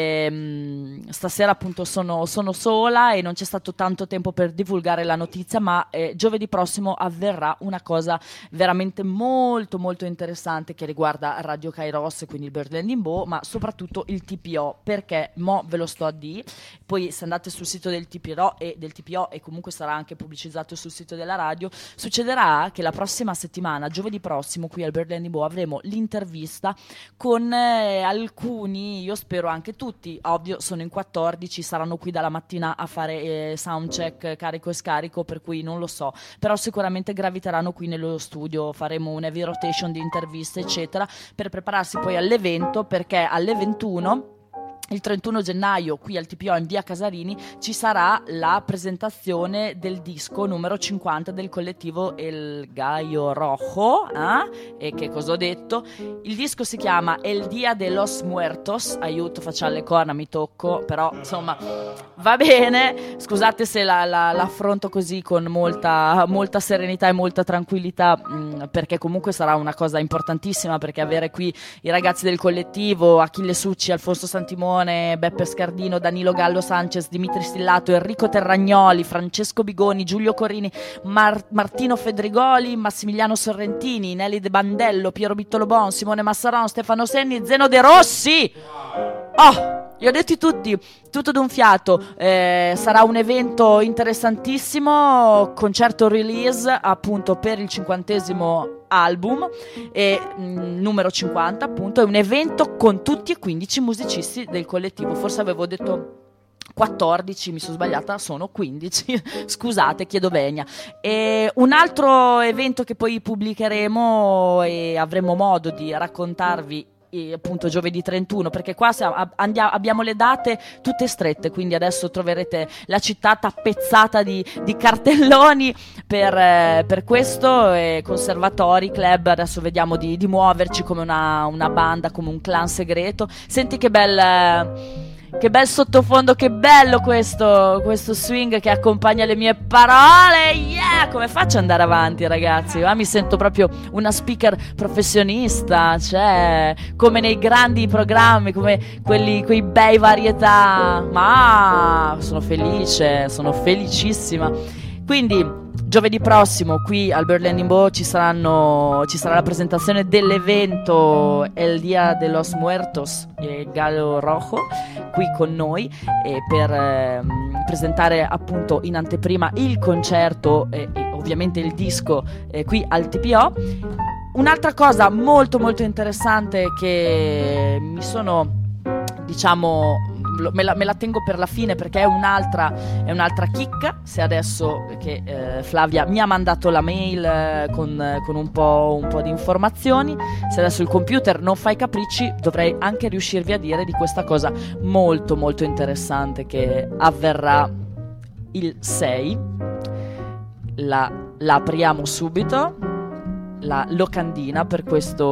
stasera appunto sono sola e non c'è stato tanto tempo per divulgare la notizia, ma giovedì prossimo avverrà una cosa veramente molto molto interessante che riguarda Radio Kairos, quindi il Bird Landing Bow, ma soprattutto il TPO, perché mo ve lo sto a dire. Poi se andate sul sito del TPO e comunque sarà anche pubblicizzato sul sito della radio, succederà che la prossima settimana, giovedì prossimo, qui al Bird Landing Bow avremo l'intervista con alcuni, io spero anche tutti, ovvio sono in 14, saranno qui dalla mattina a fare soundcheck, carico e scarico, per cui non lo so, però sicuramente graviteranno qui nello studio, faremo un heavy rotation di interviste eccetera, per prepararsi poi all'evento, perché alle 21 il 31 gennaio qui al TPO in via Casarini ci sarà la presentazione del disco numero 50 del collettivo El Gallo Rojo. E che cosa ho detto? Il disco si chiama El Día de los Muertos. Aiuto, facciamo le corna, mi tocco, però insomma va bene. Scusate se l'affronto così con molta serenità e molta tranquillità, perché comunque sarà una cosa importantissima, perché avere qui i ragazzi del collettivo, Achille Succi, Alfonso Santimone, Beppe Scardino, Danilo Gallo Sanchez, Dimitri Stillato, Enrico Terragnoli, Francesco Bigoni, Giulio Corrini, Martino Fedrigoli, Massimiliano Sorrentini, Nelly De Bandello, Piero Bittolo Bon, Simone Massaron, Stefano Senni, Zeno De Rossi. Li ho detti tutti, tutto d'un fiato. Sarà un evento interessantissimo, concerto release appunto per il 50° album, numero 50 appunto. È un evento con tutti e 15 musicisti del collettivo, forse avevo detto 14, mi sono sbagliata, sono 15, scusate, chiedo venia. E un altro evento che poi pubblicheremo e avremo modo di raccontarvi appunto giovedì 31, perché qua abbiamo le date tutte strette, quindi adesso troverete la città tappezzata di cartelloni per questo, conservatori, club. Adesso vediamo di muoverci come una banda, come un clan segreto. Senti che bel sottofondo, che bello questo swing che accompagna le mie parole. Yeah! Come faccio ad andare avanti, ragazzi? Mi sento proprio una speaker professionista, cioè come nei grandi programmi, come quei bei varietà. Ma sono felice, sono felicissima. Quindi giovedì prossimo qui al Bird Landing Bow ci sarà la presentazione dell'evento El Día de los Muertos, Gallo Rojo, qui con noi, per presentare appunto in anteprima il concerto e ovviamente il disco qui al TPO. Un'altra cosa molto molto interessante che mi sono, diciamo, me la tengo per la fine perché è un'altra chicca. Se adesso che Flavia mi ha mandato la mail con un po' di informazioni, se adesso il computer non fa i capricci, dovrei anche riuscirvi a dire di questa cosa molto molto interessante che avverrà il 6. La apriamo subito, la locandina, per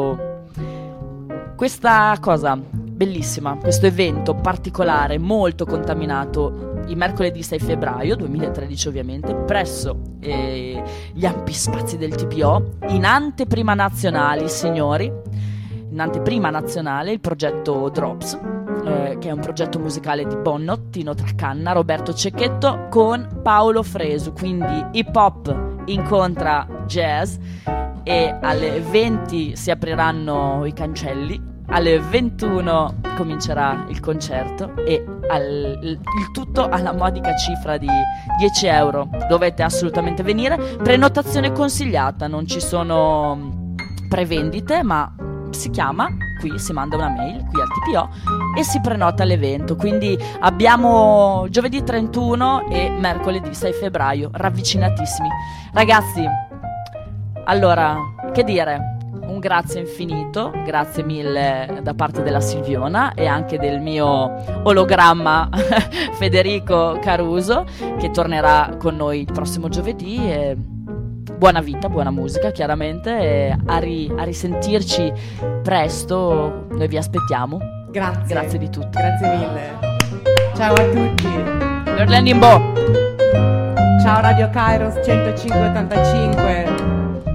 questa cosa bellissima, questo evento particolare molto contaminato, il mercoledì 6 febbraio 2013 ovviamente, presso gli ampi spazi del TPO, in anteprima nazionali, signori, in anteprima nazionale il progetto Drops, che è un progetto musicale di Bonno, Tino Traccanna, Roberto Cecchetto con Paolo Fresu, quindi hip hop incontra jazz, e alle 20 si apriranno i cancelli, alle 21 comincerà il concerto e il tutto alla modica cifra di 10 euro. Dovete assolutamente venire, prenotazione consigliata, non ci sono prevendite, ma si chiama, qui si manda una mail qui al TPO e si prenota l'evento. Quindi abbiamo giovedì 31 e mercoledì 6 febbraio, ravvicinatissimi ragazzi. Allora, che dire, un grazie infinito, grazie mille da parte della Silviona e anche del mio ologramma Federico Caruso, che tornerà con noi il prossimo giovedì. E buona vita, buona musica chiaramente, e a risentirci presto, noi vi aspettiamo. Grazie di tutto. Grazie mille. Ciao a tutti. L'Orlando in Bo. Ciao Radio Kairos 105.85.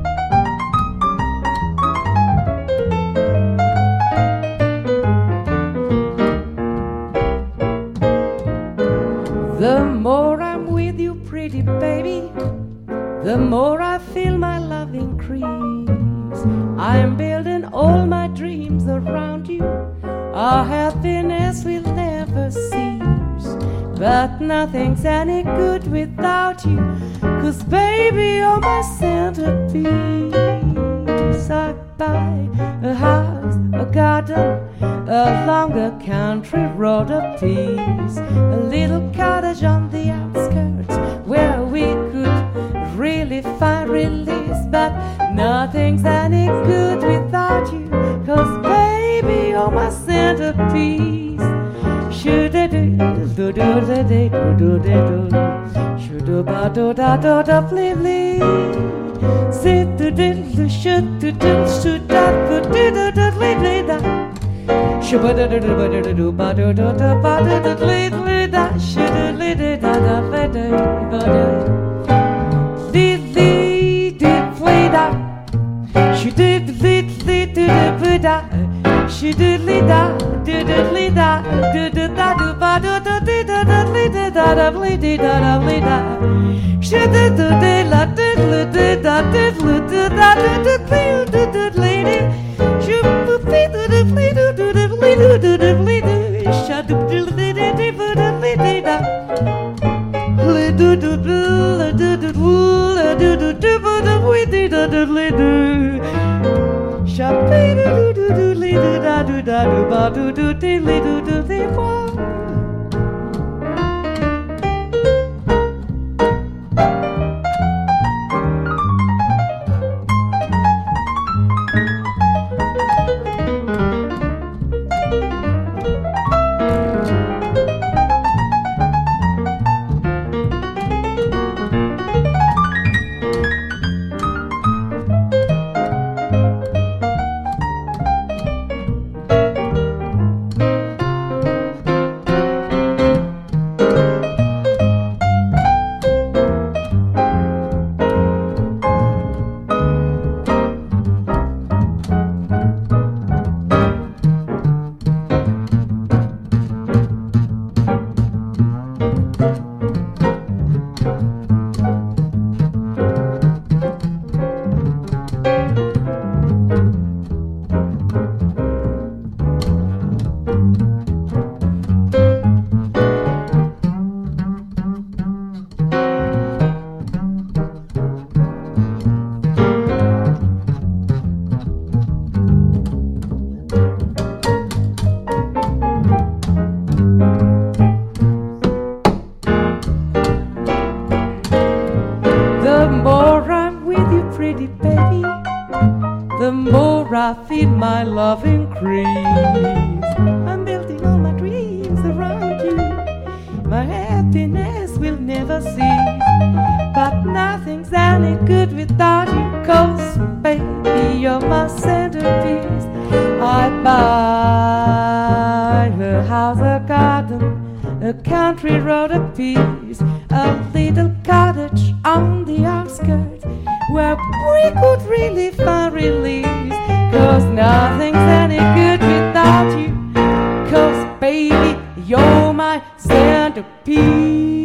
The more I'm with you, pretty baby, the more I feel my love increase. I'm building all my dreams around you. Our happiness will never cease. But nothing's any good without you, 'cause baby, you're my centerpiece. I buy a house, a garden, along a country road of peace, a little cottage on the outskirts where we could really find release. But nothing's any good without you, 'cause baby, you're my centerpiece. She diddly da, diddly da, diddly da, do ba do do diddly da, diddly da, diddly da. She diddly la, diddly da, diddly da, diddly diddly. She diddly do diddly do diddly do diddly do. She diddly diddly da. Le do do do do do do do do we did diddly do. Shabby do do do do da do da do ba do do diddly do do di ba. pretty baby, the more I feel my love increase. I'm building all my dreams around you. My happiness will never cease. But nothing's any good without you, 'cause baby, you're my centerpiece. I'd buy a house, a garden, a country road, a piece, a little cottage on the outskirts where we could really find release. 'Cause nothing's any good without you, 'cause baby, you're my centerpiece.